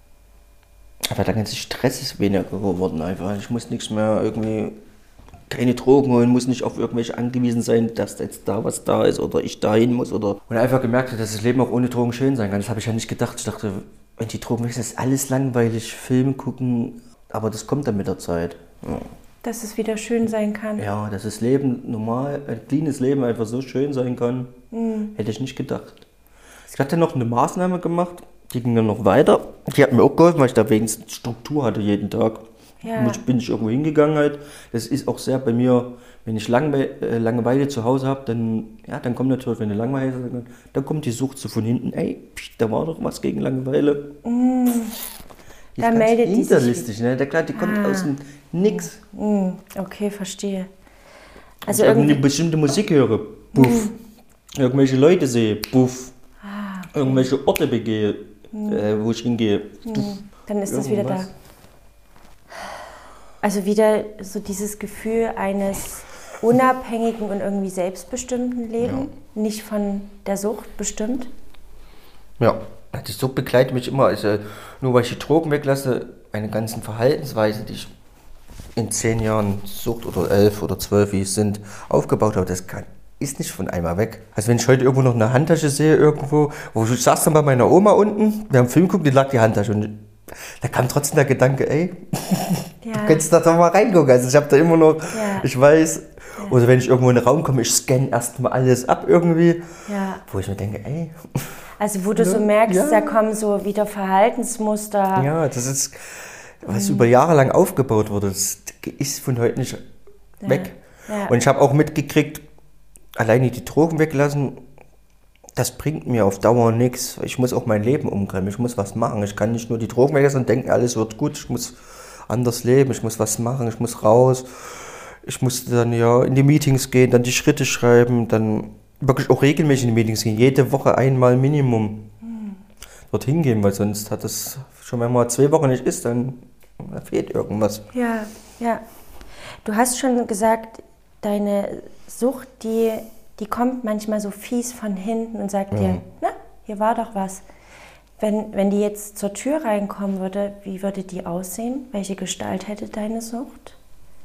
Aber der ganze Stress ist weniger geworden einfach. Ich muss nichts mehr irgendwie, keine Drogen holen, muss nicht auf irgendwelche angewiesen sein, dass jetzt da was da ist oder ich dahin muss. Oder und einfach gemerkt, dass das Leben auch ohne Drogen schön sein kann. Das habe ich ja nicht gedacht. Ich dachte, wenn die Drogen weg sind, ist alles langweilig, Film gucken, aber das kommt dann mit der Zeit. Ja. Dass es wieder schön sein kann. Ja, dass das Leben normal, ein cleanes Leben einfach so schön sein kann, mhm. hätte ich nicht gedacht. Ich hatte noch eine Maßnahme gemacht, die ging dann noch weiter. Die hat mir auch geholfen, weil ich da wenigstens Struktur hatte jeden Tag. Ja. Bin ich irgendwo hingegangen halt. Das ist auch sehr bei mir, wenn ich Langwe- äh, Langeweile zu Hause habe, dann, ja, dann kommt natürlich, wenn eine Langeweile ist, dann kommt die Sucht so von hinten, ey, psch, da war doch was gegen Langeweile. Mm. Die da ist meldet die sich. Ne? Der, klar, die ah. kommt aus dem Nix. Mm. Okay, verstehe. Also wenn ich irgendeine bestimmte Musik höre, puff. Mm. Irgendwelche Leute sehe, puff. Ah, okay. Irgendwelche Orte begehe, mm. äh, wo ich hingehe, puff. Dann ist das wieder da. Also wieder so dieses Gefühl eines unabhängigen und irgendwie selbstbestimmten Lebens, ja. Nicht von der Sucht bestimmt? Ja, Die Sucht begleitet mich immer. Also nur weil ich die Drogen weglasse, meine ganzen Verhaltensweisen, die ich in zehn Jahren Sucht oder elf oder zwölf, wie es sind, aufgebaut habe, das kann, ist nicht von einmal weg. Also wenn ich heute irgendwo noch eine Handtasche sehe irgendwo, wo ich saß dann bei meiner Oma unten, wir haben einen Film geguckt, die lag die Handtasche und da kam trotzdem der Gedanke, ey, ja. du könntest da doch mal reingucken. Also ich habe da immer noch, ja. ich weiß, ja. oder wenn ich irgendwo in den Raum komme, ich scanne erstmal alles ab irgendwie, ja. wo ich mir denke, ey. Also wo du so merkst, ja. da kommen so wieder Verhaltensmuster. Ja, das ist, was mhm. über Jahre lang aufgebaut wurde, das ist von heute nicht ja. weg. Ja. Und ich habe auch mitgekriegt, alleine die Drogen weglassen, das bringt mir auf Dauer nichts. Ich muss auch mein Leben umkrempeln, ich muss was machen. Ich kann nicht nur die Drogen weglassen und denken, alles wird gut. Ich muss anders leben, ich muss was machen, ich muss raus. Ich muss dann ja in die Meetings gehen, dann die Schritte schreiben, dann wirklich auch regelmäßig in die Meetings gehen. Jede Woche einmal Minimum hm. dorthin gehen, weil sonst hat das, schon wenn man zwei Wochen nicht isst, dann da fehlt irgendwas. Ja, ja. Du hast schon gesagt, deine Sucht, die, die kommt manchmal so fies von hinten und sagt ja. dir, na, hier war doch was. Wenn, wenn die jetzt zur Tür reinkommen würde, wie würde die aussehen? Welche Gestalt hätte deine Sucht?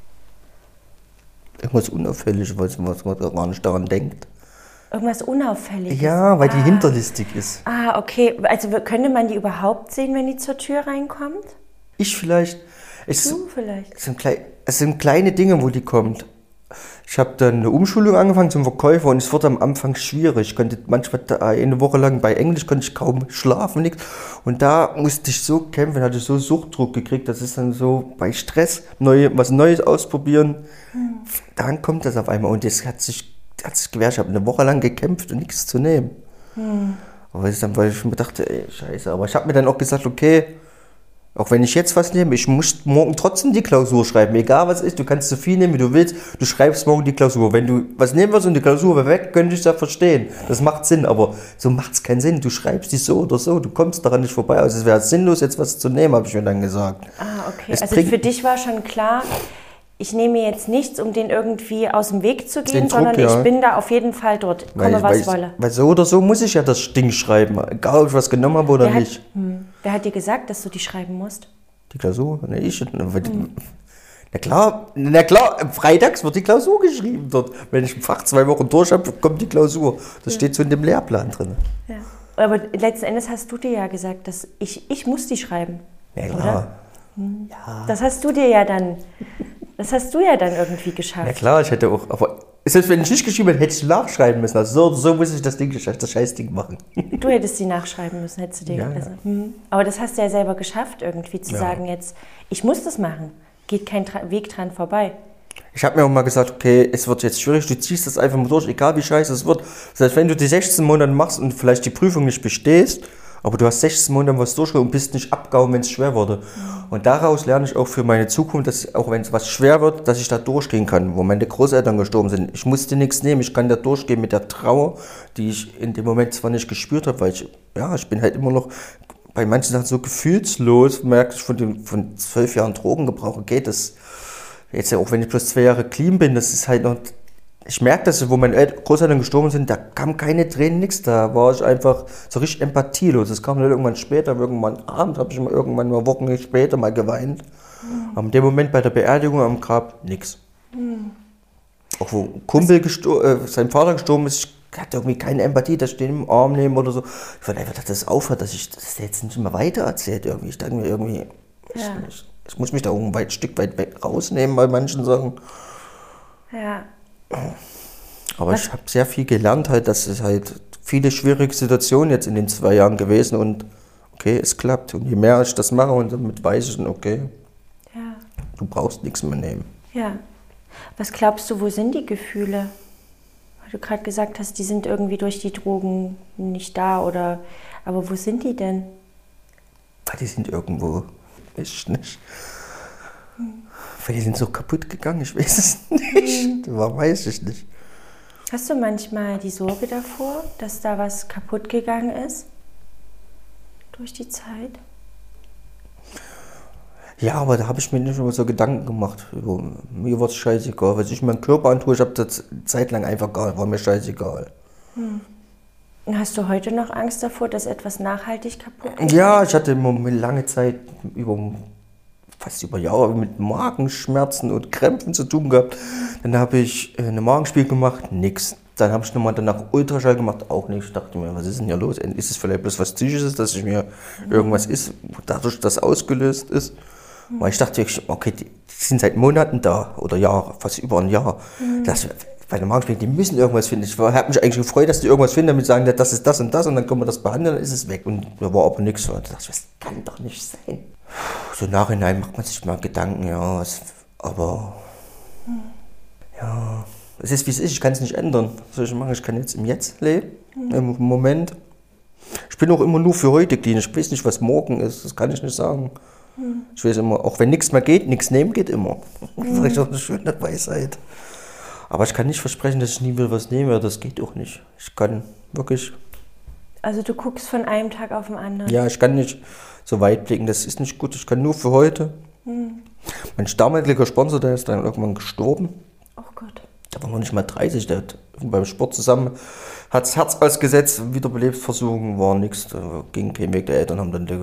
Irgendwas Unauffälliges, was man gar nicht daran denkt. Irgendwas Unauffälliges? Ja, weil ah. die hinterlistig ist. Ah, okay. Also könnte man die überhaupt sehen, wenn die zur Tür reinkommt? Ich vielleicht. Es, du vielleicht. Es sind, klein, es sind kleine Dinge, wo die kommt. Ich habe dann eine Umschulung angefangen zum Verkäufer und es wurde am Anfang schwierig. Ich konnte manchmal eine Woche lang bei Englisch konnte ich kaum schlafen, nichts. Und da musste ich so kämpfen, hatte so Suchtdruck gekriegt. Das ist dann so bei Stress, neu, was Neues ausprobieren. Hm. Dann kommt das auf einmal und das hat sich, hat sich gewehrt. Ich habe eine Woche lang gekämpft und nichts zu nehmen. Hm. Aber dann, weil ich mir dachte, ey, scheiße. Aber ich habe mir dann auch gesagt, okay, auch wenn ich jetzt was nehme, ich muss morgen trotzdem die Klausur schreiben. Egal was ist, du kannst so viel nehmen, wie du willst. Du schreibst morgen die Klausur. Wenn du was nehmen wirst und die Klausur wäre weg, könnte ich das verstehen. Das macht Sinn, aber so macht es keinen Sinn. Du schreibst die so oder so, du kommst daran nicht vorbei. Also es wäre sinnlos, jetzt was zu nehmen, habe ich mir dann gesagt. Ah, okay. Es also für dich war schon klar, ich nehme jetzt nichts, um den irgendwie aus dem Weg zu gehen, Druck, sondern ja. ich bin da auf jeden Fall dort, komme weil, was weil, wolle. Weil so oder so muss ich ja das Ding schreiben, egal ob ich was genommen habe oder wer nicht. Hat, hm, wer hat dir gesagt, dass du die schreiben musst? Die Klausur? Ne, ich. Hm. Na klar, na klar, freitags wird die Klausur geschrieben dort. Wenn ich ein Fach zwei Wochen durch habe, kommt die Klausur. Das ja. steht so in dem Lehrplan drin. Ja. Aber letzten Endes hast du dir ja gesagt, dass ich, ich muss die schreiben. Ja, klar. Oder? Hm. Ja. Das hast du dir ja dann, das hast du ja dann irgendwie geschafft. Ja klar, ich hätte auch, aber selbst wenn ich nicht geschrieben hätte, hätte ich nachschreiben müssen. Also so, so muss ich das Ding, das Scheißding machen. Du hättest sie nachschreiben müssen, hättest du dir ja, also, hm. Aber das hast du ja selber geschafft, irgendwie zu ja. sagen jetzt, ich muss das machen. Geht kein Tra- Weg dran vorbei. Ich habe mir auch mal gesagt, okay, es wird jetzt schwierig, du ziehst das einfach mal durch, egal wie scheiße es wird. Das heißt, wenn du die sechzehn Monate machst und vielleicht die Prüfung nicht bestehst, aber du hast sechzehn Monate was durchgegangen und bist nicht abgehauen, wenn es schwer wurde. Mhm. Und daraus lerne ich auch für meine Zukunft, dass auch wenn es was schwer wird, dass ich da durchgehen kann, wo meine Großeltern gestorben sind. Ich musste nichts nehmen, ich kann da durchgehen mit der Trauer, die ich in dem Moment zwar nicht gespürt habe, weil ich, ja, ich bin halt immer noch bei manchen Sachen so gefühlslos, merke ich von den von zwölf Jahren Drogengebrauch, okay, das, jetzt ja auch wenn ich bloß zwei Jahre clean bin, das ist halt noch, ich merke das, wo meine El- Großeltern gestorben sind, da kam keine Tränen, nichts, da war ich einfach so richtig empathielos. Das kam dann irgendwann später, irgendwann abends habe ich mal irgendwann mal Wochen später mal geweint. Mhm. Aber in dem Moment bei der Beerdigung am Grab, nichts. Mhm. Auch wo ein Kumpel, gestor- äh, sein Vater gestorben ist, ich hatte irgendwie keine Empathie, dass ich den im Arm nehme oder so. Ich wollte einfach, dass das aufhört, dass ich das jetzt nicht mehr weiter erzählt irgendwie. Ich dachte mir irgendwie, ja. ich, ich muss mich da ein weit, Stück weit weg rausnehmen bei manchen Sachen. Ja. Aber Was? ich habe sehr viel gelernt, halt, dass es halt viele schwierige Situationen jetzt in den zwei Jahren gewesen und okay, es klappt. Und je mehr ich das mache und damit weiß ich, okay, ja. du brauchst nichts mehr nehmen. Ja. Was glaubst du, wo sind die Gefühle? Weil du gerade gesagt hast, die sind irgendwie durch die Drogen nicht da oder, aber wo sind die denn? Die sind irgendwo, weiß ich nicht. Weil die sind so kaputt gegangen, ich weiß es nicht. Das weiß ich nicht. Hast du manchmal die Sorge davor, dass da was kaputt gegangen ist? Durch die Zeit? Ja, aber da habe ich mir nicht immer so Gedanken gemacht. Mir war es scheißegal. Was ich meinem Körper antue, ich habe das eine Zeit lang einfach gar, war mir scheißegal. Hm. Hast du heute noch Angst davor, dass etwas nachhaltig kaputt geht? Ja, ich hatte immer lange Zeit, über, fast über Jahre, mit Magenschmerzen und Krämpfen zu tun gehabt. Dann habe ich eine Magenspiel gemacht, nix. Dann habe ich nochmal danach Ultraschall gemacht, auch nichts. Ich dachte mir, was ist denn hier los? Ist es vielleicht bloß was Psychisches, dass ich mir irgendwas ist, dadurch das ausgelöst ist? Mhm. Weil ich dachte, okay, die sind seit Monaten da oder Jahre, fast über ein Jahr. Mhm. Das, bei der Magenspiel, die müssen irgendwas finden. Ich habe mich eigentlich gefreut, dass die irgendwas finden, damit sagen, das ist das und das und dann können wir das behandeln, dann ist es weg. Und da war aber nichts. Da dachte ich, das kann doch nicht sein. So im Nachhinein macht man sich mal Gedanken, ja, was, aber hm. ja, es ist wie es ist, ich kann es nicht ändern. Was soll ich machen? Ich kann jetzt im Jetzt leben, hm. im Moment. Ich bin auch immer nur für heute klinisch. Ich weiß nicht, was morgen ist, das kann ich nicht sagen. Hm. Ich weiß immer, auch wenn nichts mehr geht, nichts nehmen geht immer. Das ist vielleicht auch eine schöne Weisheit. Aber ich kann nicht versprechen, dass ich nie wieder was nehme, das geht auch nicht. Ich kann wirklich... Also du guckst von einem Tag auf den anderen? Ja, ich kann nicht so weit blicken, das ist nicht gut. Ich kann nur für heute. Hm. Mein damaliger Sponsor, der ist dann irgendwann gestorben. Oh Gott. Der war noch nicht mal dreißig, der hat beim Sport zusammen, hat das Herz ausgesetzt, Wiederbelebensversuchen war nichts, da ging kein Weg. Die Eltern haben dann die,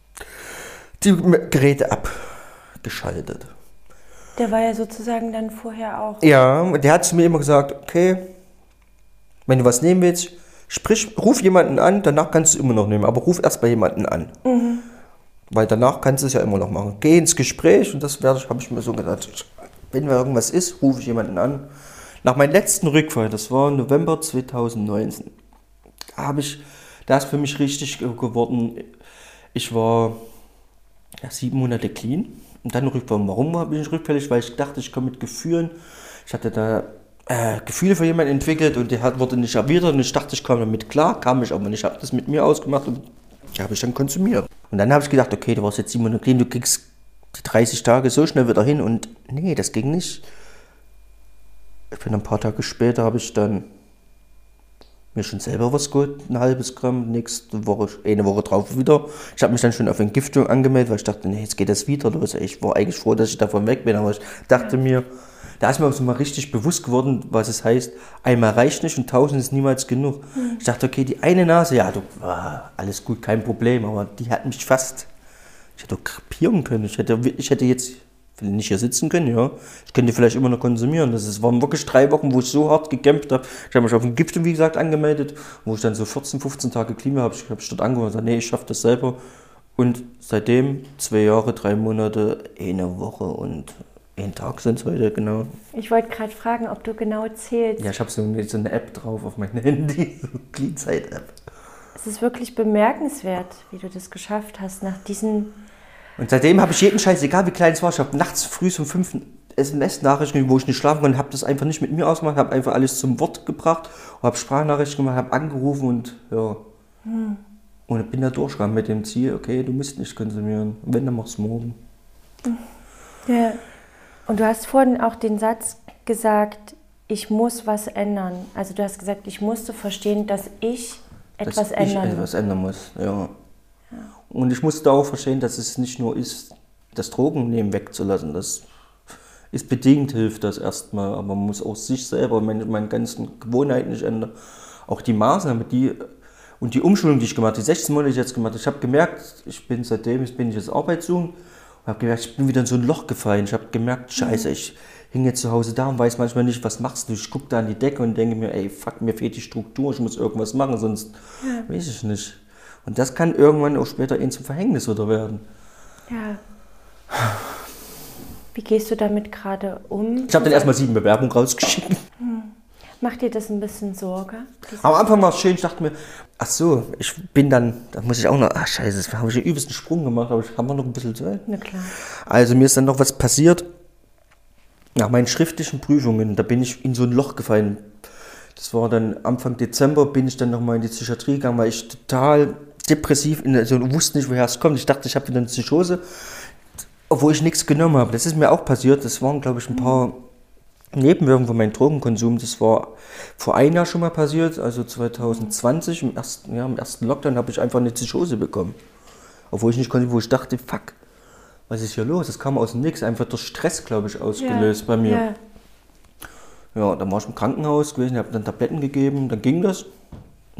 die Geräte abgeschaltet. Der war ja sozusagen dann vorher auch... Ja, der hat zu mir immer gesagt, okay, wenn du was nehmen willst, sprich, ruf jemanden an, danach kannst du es immer noch nehmen, aber ruf erst bei jemanden an. Mhm. Weil danach kannst du es ja immer noch machen. Geh ins Gespräch und das werde ich, habe ich mir so gedacht, wenn mir irgendwas ist, rufe ich jemanden an. Nach meinem letzten Rückfall, das war November zweitausendneunzehn, da habe ich, da ist für mich richtig geworden, ich war ja, sieben Monate clean. Und dann Rückfall. Warum war ich rückfällig? Weil ich dachte, ich komme mit Gefühlen. Ich hatte da äh, Gefühle für jemanden entwickelt und der hat, wurde nicht erwidert. Und ich dachte, ich komme damit klar, kam ich aber nicht. Ich habe das mit mir ausgemacht und die habe ich dann konsumiert. Und dann habe ich gedacht, okay, du warst jetzt sieben Monate clean, du kriegst die dreißig Tage so schnell wieder hin. Und nee, das ging nicht. Ich bin ein paar Tage später, habe ich dann mir schon selber was geholt, ein halbes Gramm, nächste Woche, eine Woche drauf wieder. Ich habe mich dann schon auf Entgiftung angemeldet, weil ich dachte, nee, jetzt geht das wieder los. Ich war eigentlich froh, dass ich davon weg bin, aber ich dachte mir, da ist mir auch so mal richtig bewusst geworden, was es heißt, einmal reicht nicht und tausend ist niemals genug. Mhm. Ich dachte, okay, die eine Nase, ja, du, ah, alles gut, kein Problem, aber die hat mich fast, ich hätte auch krepieren können. Ich hätte, ich hätte jetzt nicht hier sitzen können, ja. Ich könnte vielleicht immer noch konsumieren. Das ist, waren wirklich drei Wochen, wo ich so hart gekämpft habe. Ich habe mich auf Entgiftung, wie gesagt, angemeldet, wo ich dann so vierzehn, fünfzehn Tage clean habe. Ich habe dort angemeldet und gesagt, nee, ich schaffe das selber. Und seitdem zwei Jahre, drei Monate, eine Woche und ein Tag sind es heute, genau. Ich wollte gerade fragen, ob du genau zählst. Ja, ich habe so eine, so eine App drauf auf meinem Handy, so eine Clean-Zeit-App. Es ist wirklich bemerkenswert, wie du das geschafft hast, nach diesen... Und seitdem habe ich jeden Scheiß, egal wie klein es war, ich habe nachts früh um fünf S M S-Nachrichten, wo ich nicht schlafen konnte, habe das einfach nicht mit mir ausgemacht, habe einfach alles zum Wort gebracht, habe Sprachnachrichten gemacht, habe angerufen und ja. Hm. Und bin da durchgegangen mit dem Ziel, okay, du musst nicht konsumieren, wenn, dann mach's morgen. Ja. Und du hast vorhin auch den Satz gesagt, ich muss was ändern. Also du hast gesagt, ich musste verstehen, dass ich etwas dass ändern ich etwas ändern muss, ja. Und ich musste auch verstehen, dass es nicht nur ist, das Drogennehmen wegzulassen. Das ist bedingt, hilft das erstmal, aber man muss auch sich selber, meine, meine ganzen Gewohnheiten nicht ändern. Auch die Maßnahmen, die und die Umschulung, die ich gemacht habe, die sechzehn Monate, die ich jetzt gemacht habe, ich habe gemerkt, ich bin seitdem, ich bin ich jetzt Arbeit suchen, und habe gemerkt, ich bin wieder in so ein Loch gefallen. Ich habe gemerkt, scheiße, ich hing jetzt zu Hause da und weiß manchmal nicht, was machst du. Ich gucke da an die Decke und denke mir, ey, fuck, mir fehlt die Struktur, ich muss irgendwas machen, sonst ja. weiß ich nicht. Und das kann irgendwann auch später ihnen zum Verhängnis oder werden. Ja. Wie gehst du damit gerade um? Ich habe dann erstmal sieben Bewerbungen rausgeschickt. Hm. Macht dir das ein bisschen Sorge? Am Anfang war es schön, ich dachte mir, ach so, ich bin dann, da muss ich auch noch, ach scheiße, da habe ich den übelsten Sprung gemacht, aber ich habe noch ein bisschen Zeit. Na klar. Also mir ist dann noch was passiert. Nach meinen schriftlichen Prüfungen, da bin ich in so ein Loch gefallen. Das war dann Anfang Dezember, bin ich dann nochmal in die Psychiatrie gegangen, weil ich total depressiv, in, also wusste nicht, woher es kommt. Ich dachte, ich habe wieder eine Psychose, obwohl ich nichts genommen habe. Das ist mir auch passiert. Das waren, glaube ich, ein paar Nebenwirkungen von meinem Drogenkonsum. Das war vor einem Jahr schon mal passiert, also zwanzig zwanzig, im ersten, ja, im ersten Lockdown habe ich einfach eine Psychose bekommen. Obwohl ich nicht konnte, wo ich dachte, fuck, was ist hier los? Das kam aus dem Nix, einfach durch Stress, glaube ich, ausgelöst ja, bei mir. Ja. Ja, dann war ich im Krankenhaus gewesen, habe dann Tabletten gegeben, dann ging das.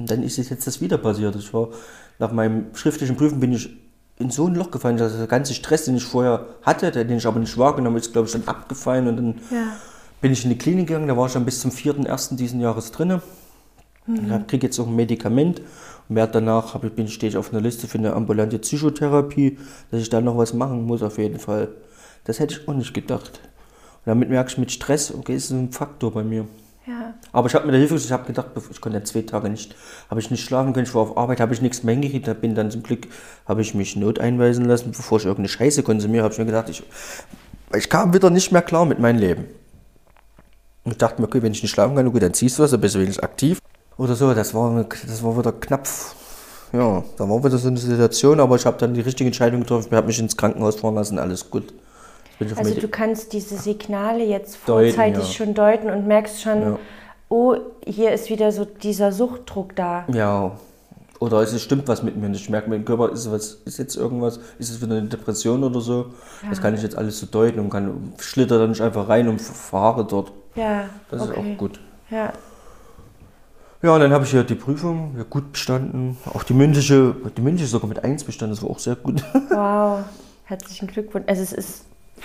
Und dann ist es jetzt das wieder passiert. Ich war, nach meinem schriftlichen Prüfen bin ich in so ein Loch gefallen, dass der ganze Stress, den ich vorher hatte, den ich aber nicht wahrgenommen habe, ist, glaube ich, dann abgefallen. Und dann ja. bin ich in die Klinik gegangen, da war ich dann bis zum vierten ersten diesen Jahres drin. Mhm. Ich kriege jetzt auch ein Medikament und werde danach, hab, bin, stehe ich auf einer Liste für eine ambulante Psychotherapie, dass ich da noch was machen muss auf jeden Fall. Das hätte ich auch nicht gedacht. Und damit merke ich mit Stress, okay, ist ein Faktor bei mir. Ja. Aber ich habe mit der Hilfe, ich habe gedacht, ich konnte ja zwei Tage nicht, habe ich nicht schlafen können, ich war auf Arbeit, habe ich nichts mehr hingekriegt, da bin dann zum Glück, habe ich mich Not einweisen lassen, bevor ich irgendeine Scheiße konsumiere, habe ich mir gedacht, ich, ich kam wieder nicht mehr klar mit meinem Leben. Und ich dachte mir, okay, wenn ich nicht schlafen kann, gut, dann ziehst du was, dann bist du wenigstens aktiv. Oder so, das war, das war wieder knapp, ja, da war wieder so eine Situation, aber ich habe dann die richtige Entscheidung getroffen, ich habe mich ins Krankenhaus fahren lassen, alles gut. Also du kannst diese Signale jetzt vorzeitig deuten, ja. schon deuten und merkst schon, ja. oh, hier ist wieder so dieser Suchtdruck da. Ja, oder es stimmt was mit mir nicht. Ich merke, mein Körper, ist, was, ist jetzt irgendwas, ist es wieder eine Depression oder so. Ja. Das kann ich jetzt alles so deuten und kann, schlitter dann nicht einfach rein und fahre dort. Ja, das okay. ist auch gut. Ja. Ja, und dann habe ich ja die Prüfung ja, gut bestanden. Auch die mündliche, die mündliche sogar mit eins bestanden, das war auch sehr gut. Wow, herzlichen Glückwunsch. Also es ist...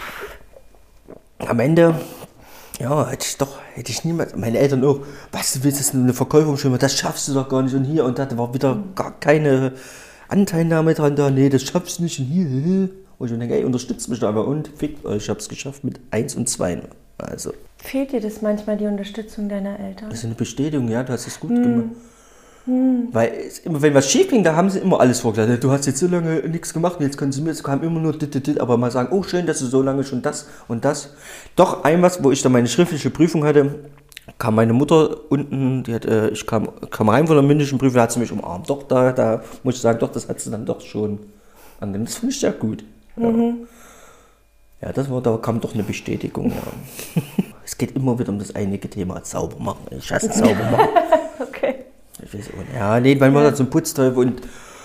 Am Ende, ja, hätte ich doch, hätte ich niemals, meine Eltern auch, was, du willst jetzt eine Verkäuferin schon, das schaffst du doch gar nicht und hier und da war wieder mhm. gar keine Anteilnahme dran da, nee, das schaffst du nicht und hier, und ich denke, ey, unterstützt mich da aber und fickt euch, ich hab's geschafft mit eins und zwei. Also. Fehlt dir das manchmal, die Unterstützung deiner Eltern? Das ist eine Bestätigung, ja, du hast es gut mhm. gemacht. Hm. Weil es, immer, wenn was schief ging, da haben sie immer alles vorgesagt. Du hast jetzt so lange nichts gemacht und jetzt konsumierst, kam immer nur dit, dit, dit, aber mal sagen, oh schön, dass du so lange schon das und das. Doch ein was, wo ich dann meine schriftliche Prüfung hatte, kam meine Mutter unten, die hat, äh, ich kam, kam rein von der mündlichen Prüfung, hat sie mich umarmt. Doch, da, da muss ich sagen, doch, das hat sie dann doch schon angenommen. Das finde ich sehr gut. Ja. Mhm. Ja, das war, da kam doch eine Bestätigung. Ja. Es geht immer wieder um das einige Thema, sauber machen. Ich hasse sauber machen. Okay. Ich weiß auch nicht. Ja, nee, mein Mann hat so einen Putzteufel und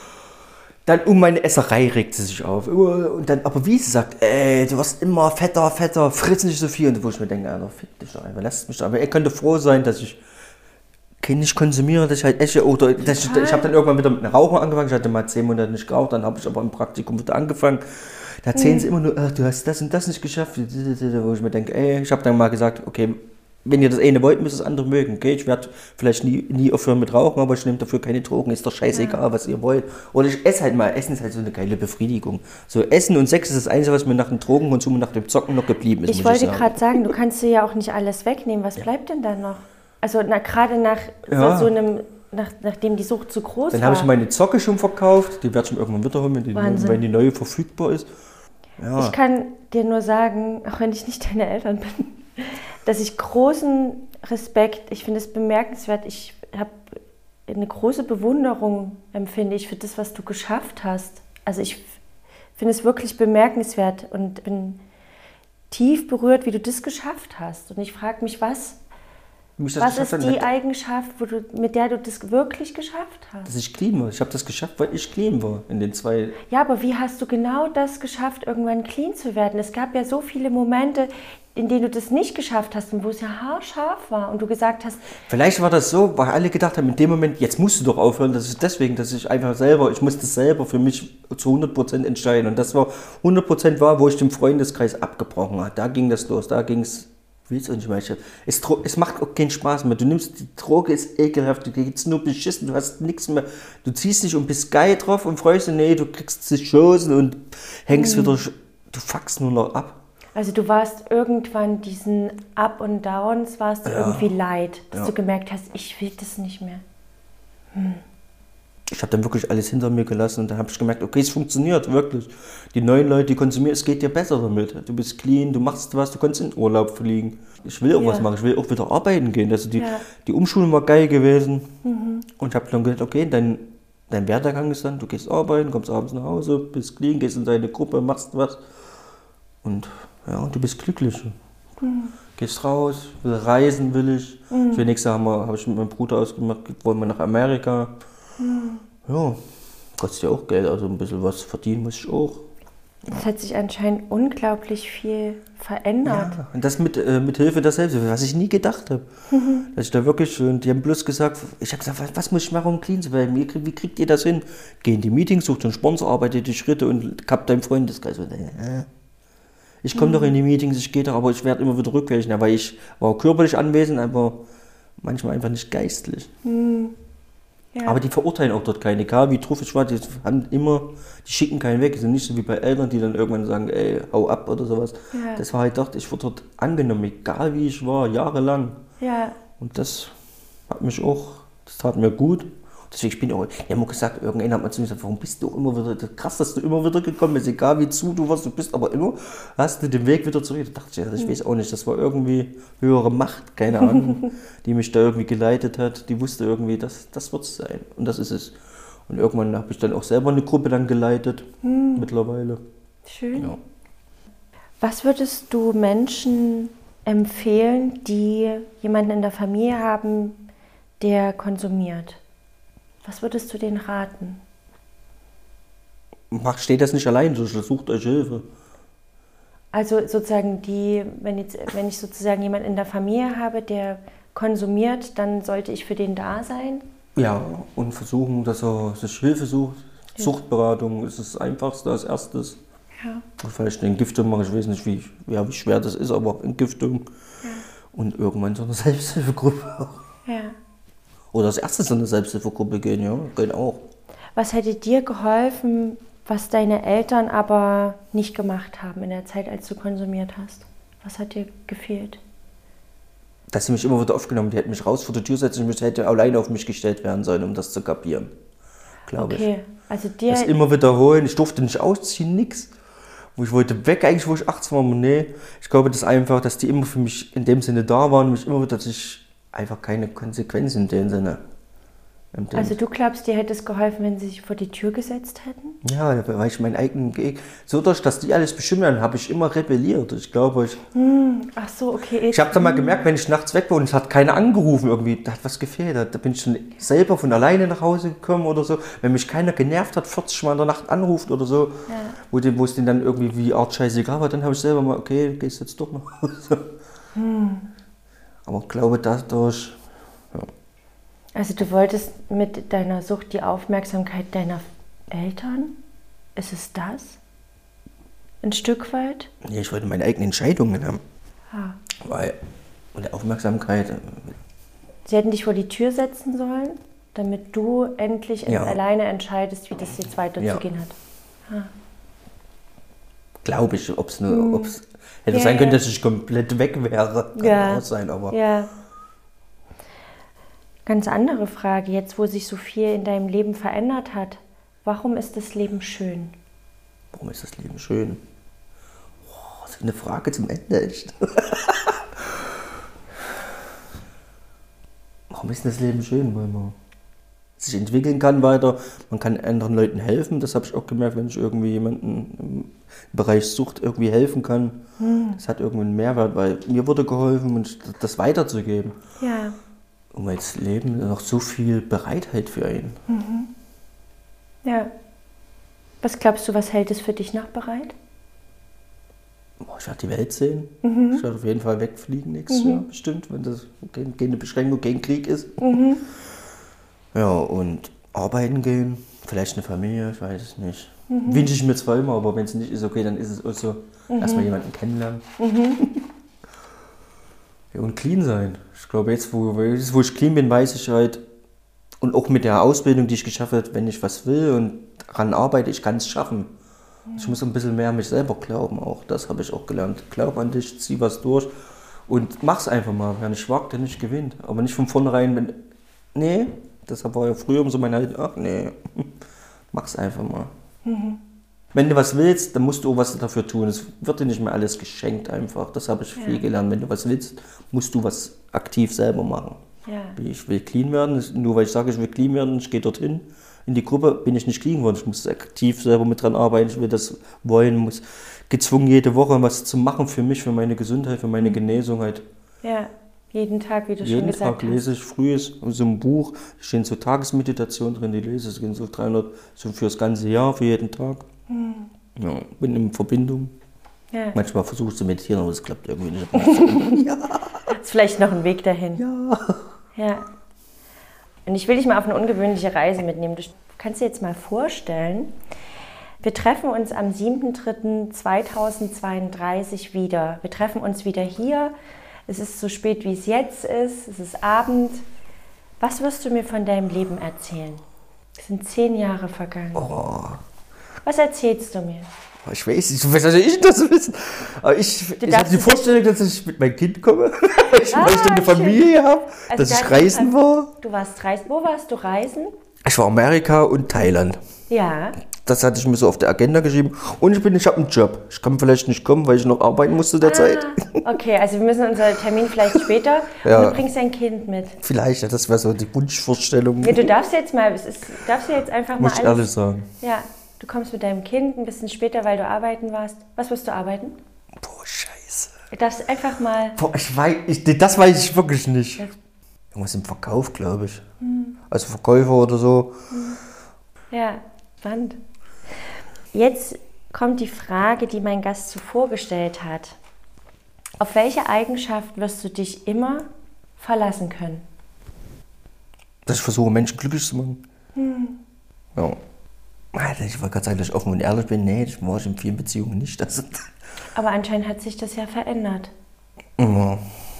dann um meine Esserei regt sie sich auf. Und dann, aber wie sie sagt, ey, du wirst immer fetter, fetter, friss nicht so viel. Und wo ich mir denke, Alter, fick dich doch einfach, lass mich doch. Aber er könnte froh sein, dass ich kein nicht konsumiere, dass ich halt esse. Oder dass ich, ich habe dann irgendwann wieder mit einem Rauchen angefangen. Ich hatte mal zehn Monate nicht geraucht, dann habe ich aber im Praktikum wieder angefangen. Da erzählen mhm. sie immer nur, ach, du hast das und das nicht geschafft. Wo ich mir denke, ey, ich habe dann mal gesagt, okay, wenn ihr das eine wollt, müsst ihr das andere mögen. Okay, ich werde vielleicht nie, nie aufhören mit Rauchen, aber ich nehme dafür keine Drogen. Ist doch scheißegal, ja. was ihr wollt. Oder ich esse halt mal. Essen ist halt so eine geile Befriedigung. So Essen und Sex ist das Einzige, was mir nach dem Drogenkonsum und nach dem Zocken noch geblieben ist. Ich wollte gerade sagen, du kannst dir ja auch nicht alles wegnehmen. Was ja. bleibt denn dann noch? Also na, gerade nach ja. so einem, nach, nachdem die Sucht zu groß dann war. Dann habe ich meine Zocke schon verkauft. Die werde ich mir irgendwann wiederholen, wenn die, wenn die neue verfügbar ist. Ja. Ich kann dir nur sagen, auch wenn ich nicht deine Eltern bin, dass ich großen Respekt, ich finde es bemerkenswert, ich habe eine große Bewunderung, empfinde ich, für das, was du geschafft hast. Also ich finde es wirklich bemerkenswert und bin tief berührt, wie du das geschafft hast. Und ich frage mich, was, was ist die hat, Eigenschaft, wo du, mit der du das wirklich geschafft hast? Dass ich clean war. Ich habe das geschafft, weil ich clean war in den zwei... Ja, aber wie hast du genau das geschafft, irgendwann clean zu werden? Es gab ja so viele Momente, in denen du das nicht geschafft hast und wo es ja haarscharf war und du gesagt hast... Vielleicht war das so, weil alle gedacht haben, in dem Moment, jetzt musst du doch aufhören. Das ist deswegen, dass ich einfach selber, ich musste selber für mich zu hundert Prozent entscheiden. Und das war hundert Prozent war, wo ich den Freundeskreis abgebrochen habe. Da ging das los, da ging es... Willst du nicht mehr. Es, es macht auch keinen Spaß mehr. Du nimmst die Droge, ist ekelhaft, du kriegst nur beschissen, du hast nichts mehr. Du ziehst dich und bist geil drauf und freust dich, nee, du kriegst Psychosen und hängst mhm. wieder, du fuckst nur noch ab. Also du warst irgendwann diesen Up und Downs, warst du ja. irgendwie leid, dass ja. du gemerkt hast, ich will das nicht mehr. Hm. Ich habe dann wirklich alles hinter mir gelassen und dann habe ich gemerkt, okay, es funktioniert wirklich. Die neuen Leute, die konsumieren, es geht dir besser damit. Du bist clean, du machst was, du kannst in Urlaub fliegen. Ich will auch ja. was machen, ich will auch wieder arbeiten gehen. Also die, ja. die Umschulung war geil gewesen. Mhm. Und ich habe dann gedacht, okay, dein, dein Werdegang ist dann, du gehst arbeiten, kommst abends nach Hause, bist clean, gehst in deine Gruppe, machst was. Und ja, du bist glücklich. Mhm. Gehst raus, will reisen will ich. Mhm. Für nächstes Jahr habe hab ich mit meinem Bruder ausgemacht, wollen wir nach Amerika. Mhm. Ja, kostet ja auch Geld, also ein bisschen was verdienen muss ich auch. Es hat sich anscheinend unglaublich viel verändert. Ja, und das mit, äh, mit Hilfe der Selbsthilfe, was ich nie gedacht habe. Mhm. Dass ich da wirklich, und die haben bloß gesagt, ich habe gesagt, was, was muss ich machen, um clean zu werden? Wie, wie kriegt ihr das hin? Geh in die Meetings, sucht einen Sponsor, arbeite die Schritte und kapp deinen Freundeskreis. Äh. Ich komme mhm. doch in die Meetings, ich gehe da, aber ich werde immer wieder rückwärts, weil ich war körperlich anwesend, aber manchmal einfach nicht geistlich. Mhm. Ja. Aber die verurteilen auch dort keinen, egal wie drauf ich war, die haben immer, die schicken keinen weg, die sind nicht so wie bei Eltern, die dann irgendwann sagen, ey, hau ab oder sowas. Ja. Das war halt, dachte ich, wurde dort angenommen, egal wie ich war, jahrelang. Ja. Und das hat mich auch, das tat mir gut. Deswegen, ich bin auch, die haben auch gesagt, irgendwann hat man zu mir gesagt, warum bist du auch immer wieder, krass, dass du immer wieder gekommen bist, egal wie zu du warst, du bist aber immer, hast du den Weg wieder zurück. Da dachte ich, ja, ich weiß auch nicht, das war irgendwie höhere Macht, keine Ahnung, die mich da irgendwie geleitet hat, die wusste irgendwie, das, das wird es sein und das ist es. Und irgendwann habe ich dann auch selber eine Gruppe dann geleitet, hm. mittlerweile. Schön. Ja. Was würdest du Menschen empfehlen, die jemanden in der Familie haben, der konsumiert? Was würdest du denen raten? Macht, steht das nicht allein, sucht euch Hilfe. Also sozusagen die, wenn, jetzt, wenn ich sozusagen jemanden in der Familie habe, der konsumiert, dann sollte ich für den da sein? Ja, und versuchen, dass er sich Hilfe sucht. Ja. Suchtberatung ist das Einfachste als erstes. Ja. Und vielleicht eine Entgiftung machen, ich weiß nicht, wie, ja, wie schwer das ist, aber Entgiftung. Ja. Und irgendwann so eine Selbsthilfegruppe. Ja. Oder als erstes in eine Selbsthilfegruppe gehen, ja, geht auch. Was hätte dir geholfen, was deine Eltern aber nicht gemacht haben in der Zeit, als du konsumiert hast? Was hat dir gefehlt? Dass sie mich immer wieder aufgenommen, die hätten mich raus vor der Tür setzen müssen, hätte alleine auf mich gestellt werden sollen, um das zu kapieren, glaube ich. Okay, also dir... Das immer wiederholen, ich durfte nicht ausziehen, nix. Ich wollte weg eigentlich, wo ich achtzehn war, aber nee. Ich glaube, das einfach, dass die immer für mich in dem Sinne da waren und mich immer wieder, dass ich einfach keine Konsequenzen in dem Sinne. In dem also du glaubst, dir hätte es geholfen, wenn sie sich vor die Tür gesetzt hätten? Ja, weil ich meinen eigenen Weg, so durch, dass die alles beschimmern, habe ich immer rebelliert. Ich glaube, ich... Hm, ach so, okay. Ich habe dann mal gemerkt, wenn ich nachts weg war und es hat keiner angerufen irgendwie, da hat was gefehlt. Da bin ich schon selber von alleine nach Hause gekommen oder so. Wenn mich keiner genervt hat, vierzig Mal in der Nacht anruft oder so, ja. wo, die, wo es denen dann irgendwie wie Art scheißegal war, dann habe ich selber mal, okay, gehst jetzt doch nach Hause. Hm. Aber ich glaube, dadurch... Ja. Also du wolltest mit deiner Sucht die Aufmerksamkeit deiner Eltern? Ist es das? Ein Stück weit? Nee, ich wollte meine eigenen Entscheidungen haben. Ah. Weil, und die Aufmerksamkeit... Sie hätten dich vor die Tür setzen sollen, damit du endlich ja. alleine entscheidest, wie das jetzt weiterzugehen ja. hat. Ah. Glaube ich, ob es nur... Hm. Ob's, hätte ja, sein können, dass ich komplett weg wäre. Kann ja. auch sein, aber... Ja. Ganz andere Frage, jetzt wo sich so viel in deinem Leben verändert hat. Warum ist das Leben schön? Warum ist das Leben schön? Oh, das ist eine Frage zum Ende, echt. Warum ist das Leben schön? Weil man sich entwickeln kann weiter, man kann anderen Leuten helfen. Das habe ich auch gemerkt, wenn ich irgendwie jemandem im Bereich Sucht irgendwie helfen kann. Hm. Das hat irgendwie einen Mehrwert, weil mir wurde geholfen und das weiterzugeben. Ja. Und weil das Leben noch so viel Bereitheit für einen. Mhm. Ja. Was glaubst du, was hält es für dich noch bereit? Boah, ich werde die Welt sehen. Mhm. Ich werde auf jeden Fall wegfliegen nächstes mhm. Jahr, bestimmt, wenn das keine Beschränkung gegen Krieg ist. Mhm. Ja, und arbeiten gehen, vielleicht eine Familie, ich weiß es nicht. Mhm. Wünsche ich mir zwar immer, aber wenn es nicht ist, okay, dann ist es auch so. Mhm. Erstmal jemanden kennenlernen. Mhm. Ja, und clean sein. Ich glaube, jetzt wo, jetzt, wo ich clean bin, weiß ich halt, und auch mit der Ausbildung, die ich geschafft habe, wenn ich was will und daran arbeite, ich kann es schaffen. Mhm. Ich muss ein bisschen mehr an mich selber glauben auch. Das habe ich auch gelernt. Glaub an dich, zieh was durch und mach's einfach mal. Wer nicht wagt, der nicht gewinnt. Aber nicht von vornherein, wenn, nee, deshalb war ja früher so meine Haltung, ach nee, mach's einfach mal. Mhm. Wenn du was willst, dann musst du auch was dafür tun. Es wird dir nicht mehr alles geschenkt einfach. Das habe ich ja. viel gelernt. Wenn du was willst, musst du was aktiv selber machen. Ja. Ich will clean werden, nur weil ich sage, ich will clean werden, ich gehe dorthin. In die Gruppe bin ich nicht clean geworden. Ich muss aktiv selber mit dran arbeiten. Ich will das wollen, muss gezwungen jede Woche was zu machen für mich, für meine Gesundheit, für meine Genesung halt. Ja, jeden Tag, wie du jeden schon gesagt hast. Jeden Tag lese ich früh so ein Buch, da stehen so Tagesmeditationen drin, die lese ich so dreihundert, so für das ganze Jahr, für jeden Tag. Ja, bin in Verbindung. Ja. Manchmal versuche ich zu meditieren, aber es klappt irgendwie nicht. Ja. Ist vielleicht noch ein Weg dahin. Ja. Ja. Und ich will dich mal auf eine ungewöhnliche Reise mitnehmen. Du kannst dir jetzt mal vorstellen, wir treffen uns am siebten dritten zweitausendzweiunddreißig wieder. Wir treffen uns wieder hier. Es ist so spät, wie es jetzt ist. Es ist Abend. Was wirst du mir von deinem Leben erzählen? Es sind zehn Jahre vergangen. Oh. Was erzählst du mir? Ich weiß nicht, was soll ich das wissen? Aber ich, ich habe die Vorstellung, dass ich mit meinem Kind komme, ich ah, möchte eine Familie habe, also dass ich reisen war. Du warst reisen. Wo warst du reisen? Ich war Amerika und Thailand. Ja. Das hatte ich mir so auf der Agenda geschrieben. Und ich bin, ich habe einen Job. Ich kann vielleicht nicht kommen, weil ich noch arbeiten musste der ah, Zeit. Okay, also wir müssen unseren Termin vielleicht später. Ja. Und du bringst dein Kind mit. Vielleicht, ja, das wäre so die Wunschvorstellung. Ja, du darfst jetzt mal, es ist, darfst du jetzt einfach Muss mal ich alles, ehrlich sagen. Ja, du kommst mit deinem Kind ein bisschen später, weil du arbeiten warst. Was wirst du arbeiten? Boah, scheiße. Du darfst einfach mal... Boah, ich weiß, ich, das weiß ich wirklich nicht. Ja. Irgendwas im Verkauf, glaube ich. Hm. Also Verkäufer oder so. Hm. Ja, spannend. Jetzt kommt die Frage, die mein Gast zuvor gestellt hat. Auf welche Eigenschaft wirst du dich immer verlassen können? Dass ich versuche, Menschen glücklich zu machen. Hm. Ja. Ich wollte gerade sagen, dass ich offen und ehrlich bin. Nee, das war ich in vielen Beziehungen nicht. Das Aber anscheinend hat sich das ja verändert. Ja.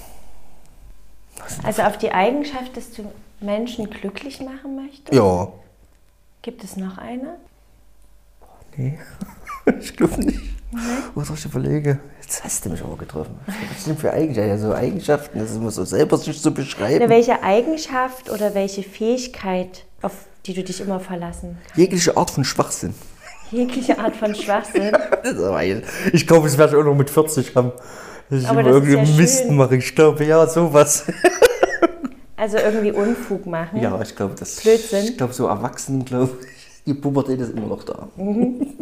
Also auf die Eigenschaft, dass du Menschen glücklich machen möchtest? Ja. Gibt es noch eine? Nee, ich glaube nicht. Nee. Oder ich überlege, jetzt hast du mich aber getroffen. Was sind für Eigenschaften? Ja, so Eigenschaften, das ist immer so selber sich zu beschreiben. Oder welche Eigenschaft oder welche Fähigkeit, auf die du dich immer verlassen kannst? Jegliche Art von Schwachsinn. Jegliche Art von Schwachsinn? Ich glaube, das werde ich auch noch mit vierzig haben. Dass ich aber immer das ist irgendwie ja Mist schön. mache. Ich glaube, ja, sowas. Also irgendwie Unfug machen? Ja, ich glaube, das. Blödsinn? Ich glaube, so Erwachsenen, glaube ich, die Pubertät ist immer noch da. Mhm.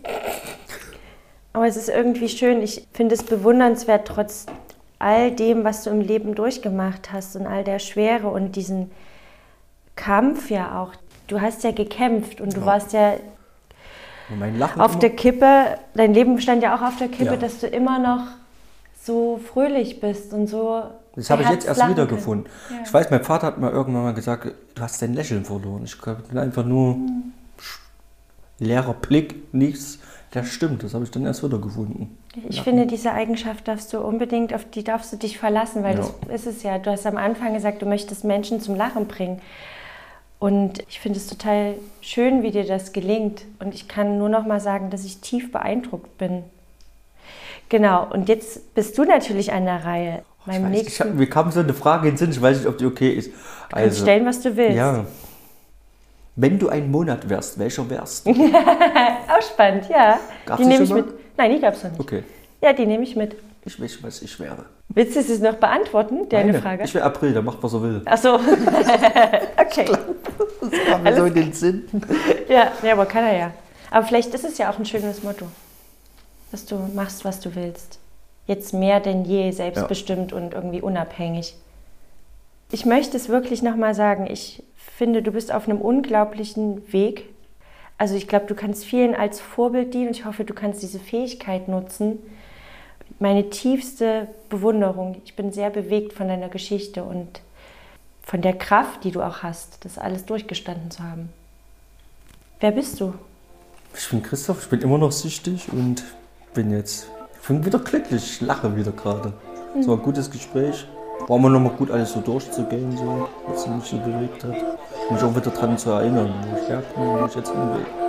Aber es ist irgendwie schön. Ich finde es bewundernswert, trotz all dem, was du im Leben durchgemacht hast und all der Schwere und diesen Kampf ja auch. Du hast ja gekämpft und du ja. warst ja mein Lachen auf immer. der Kippe. Dein Leben stand ja auch auf der Kippe, Ja. dass du immer noch so fröhlich bist und so. Das habe ich jetzt erst wiedergefunden. Ja. Ich weiß, mein Vater hat mal irgendwann mal gesagt, du hast dein Lächeln verloren. Ich glaube, einfach nur mhm. leerer Blick, nichts. Das stimmt, das habe ich dann erst wiedergefunden. Ich ja. finde, diese Eigenschaft darfst du unbedingt, auf die darfst du dich verlassen, weil ja. das ist es ja. Du hast am Anfang gesagt, du möchtest Menschen zum Lachen bringen. Und ich finde es total schön, wie dir das gelingt. Und ich kann nur noch mal sagen, dass ich tief beeindruckt bin. Genau, und jetzt bist du natürlich an der Reihe. Ich weiß, ich hab, mir kam so eine Frage in den Sinn, ich weiß nicht, ob die okay ist. Du kannst also, stellen, was du willst. Ja. Wenn du ein Monat wärst, welcher wärst du? Auch spannend, ja. Gab's die nehme ich mal? mit. Nein, die gab's noch nicht. Okay. Ja, die nehme ich mit. Ich weiß, was ich wäre. Willst du es noch beantworten, deine Meine. Frage? Ich wäre April, der macht, was er will. Ach so. Okay. Das kam mir so in den Sinn. Ja, ja, aber kann er ja. Aber vielleicht ist es ja auch ein schönes Motto, dass du machst, was du willst. Jetzt mehr denn je selbstbestimmt ja. und irgendwie unabhängig. Ich möchte es wirklich nochmal sagen, ich finde, du bist auf einem unglaublichen Weg. Also ich glaube, du kannst vielen als Vorbild dienen und ich hoffe, du kannst diese Fähigkeit nutzen. Meine tiefste Bewunderung. Ich bin sehr bewegt von deiner Geschichte und von der Kraft, die du auch hast, das alles durchgestanden zu haben. Wer bist du? Ich bin Christoph, ich bin immer noch süchtig und bin jetzt ich bin wieder glücklich, ich lache wieder gerade. Es mhm. war ein gutes Gespräch. War mir nochmal gut, alles so durchzugehen, so, was mich so bewegt hat. Mich auch wieder daran zu erinnern, wo ich herkomme und wo ich jetzt hin will.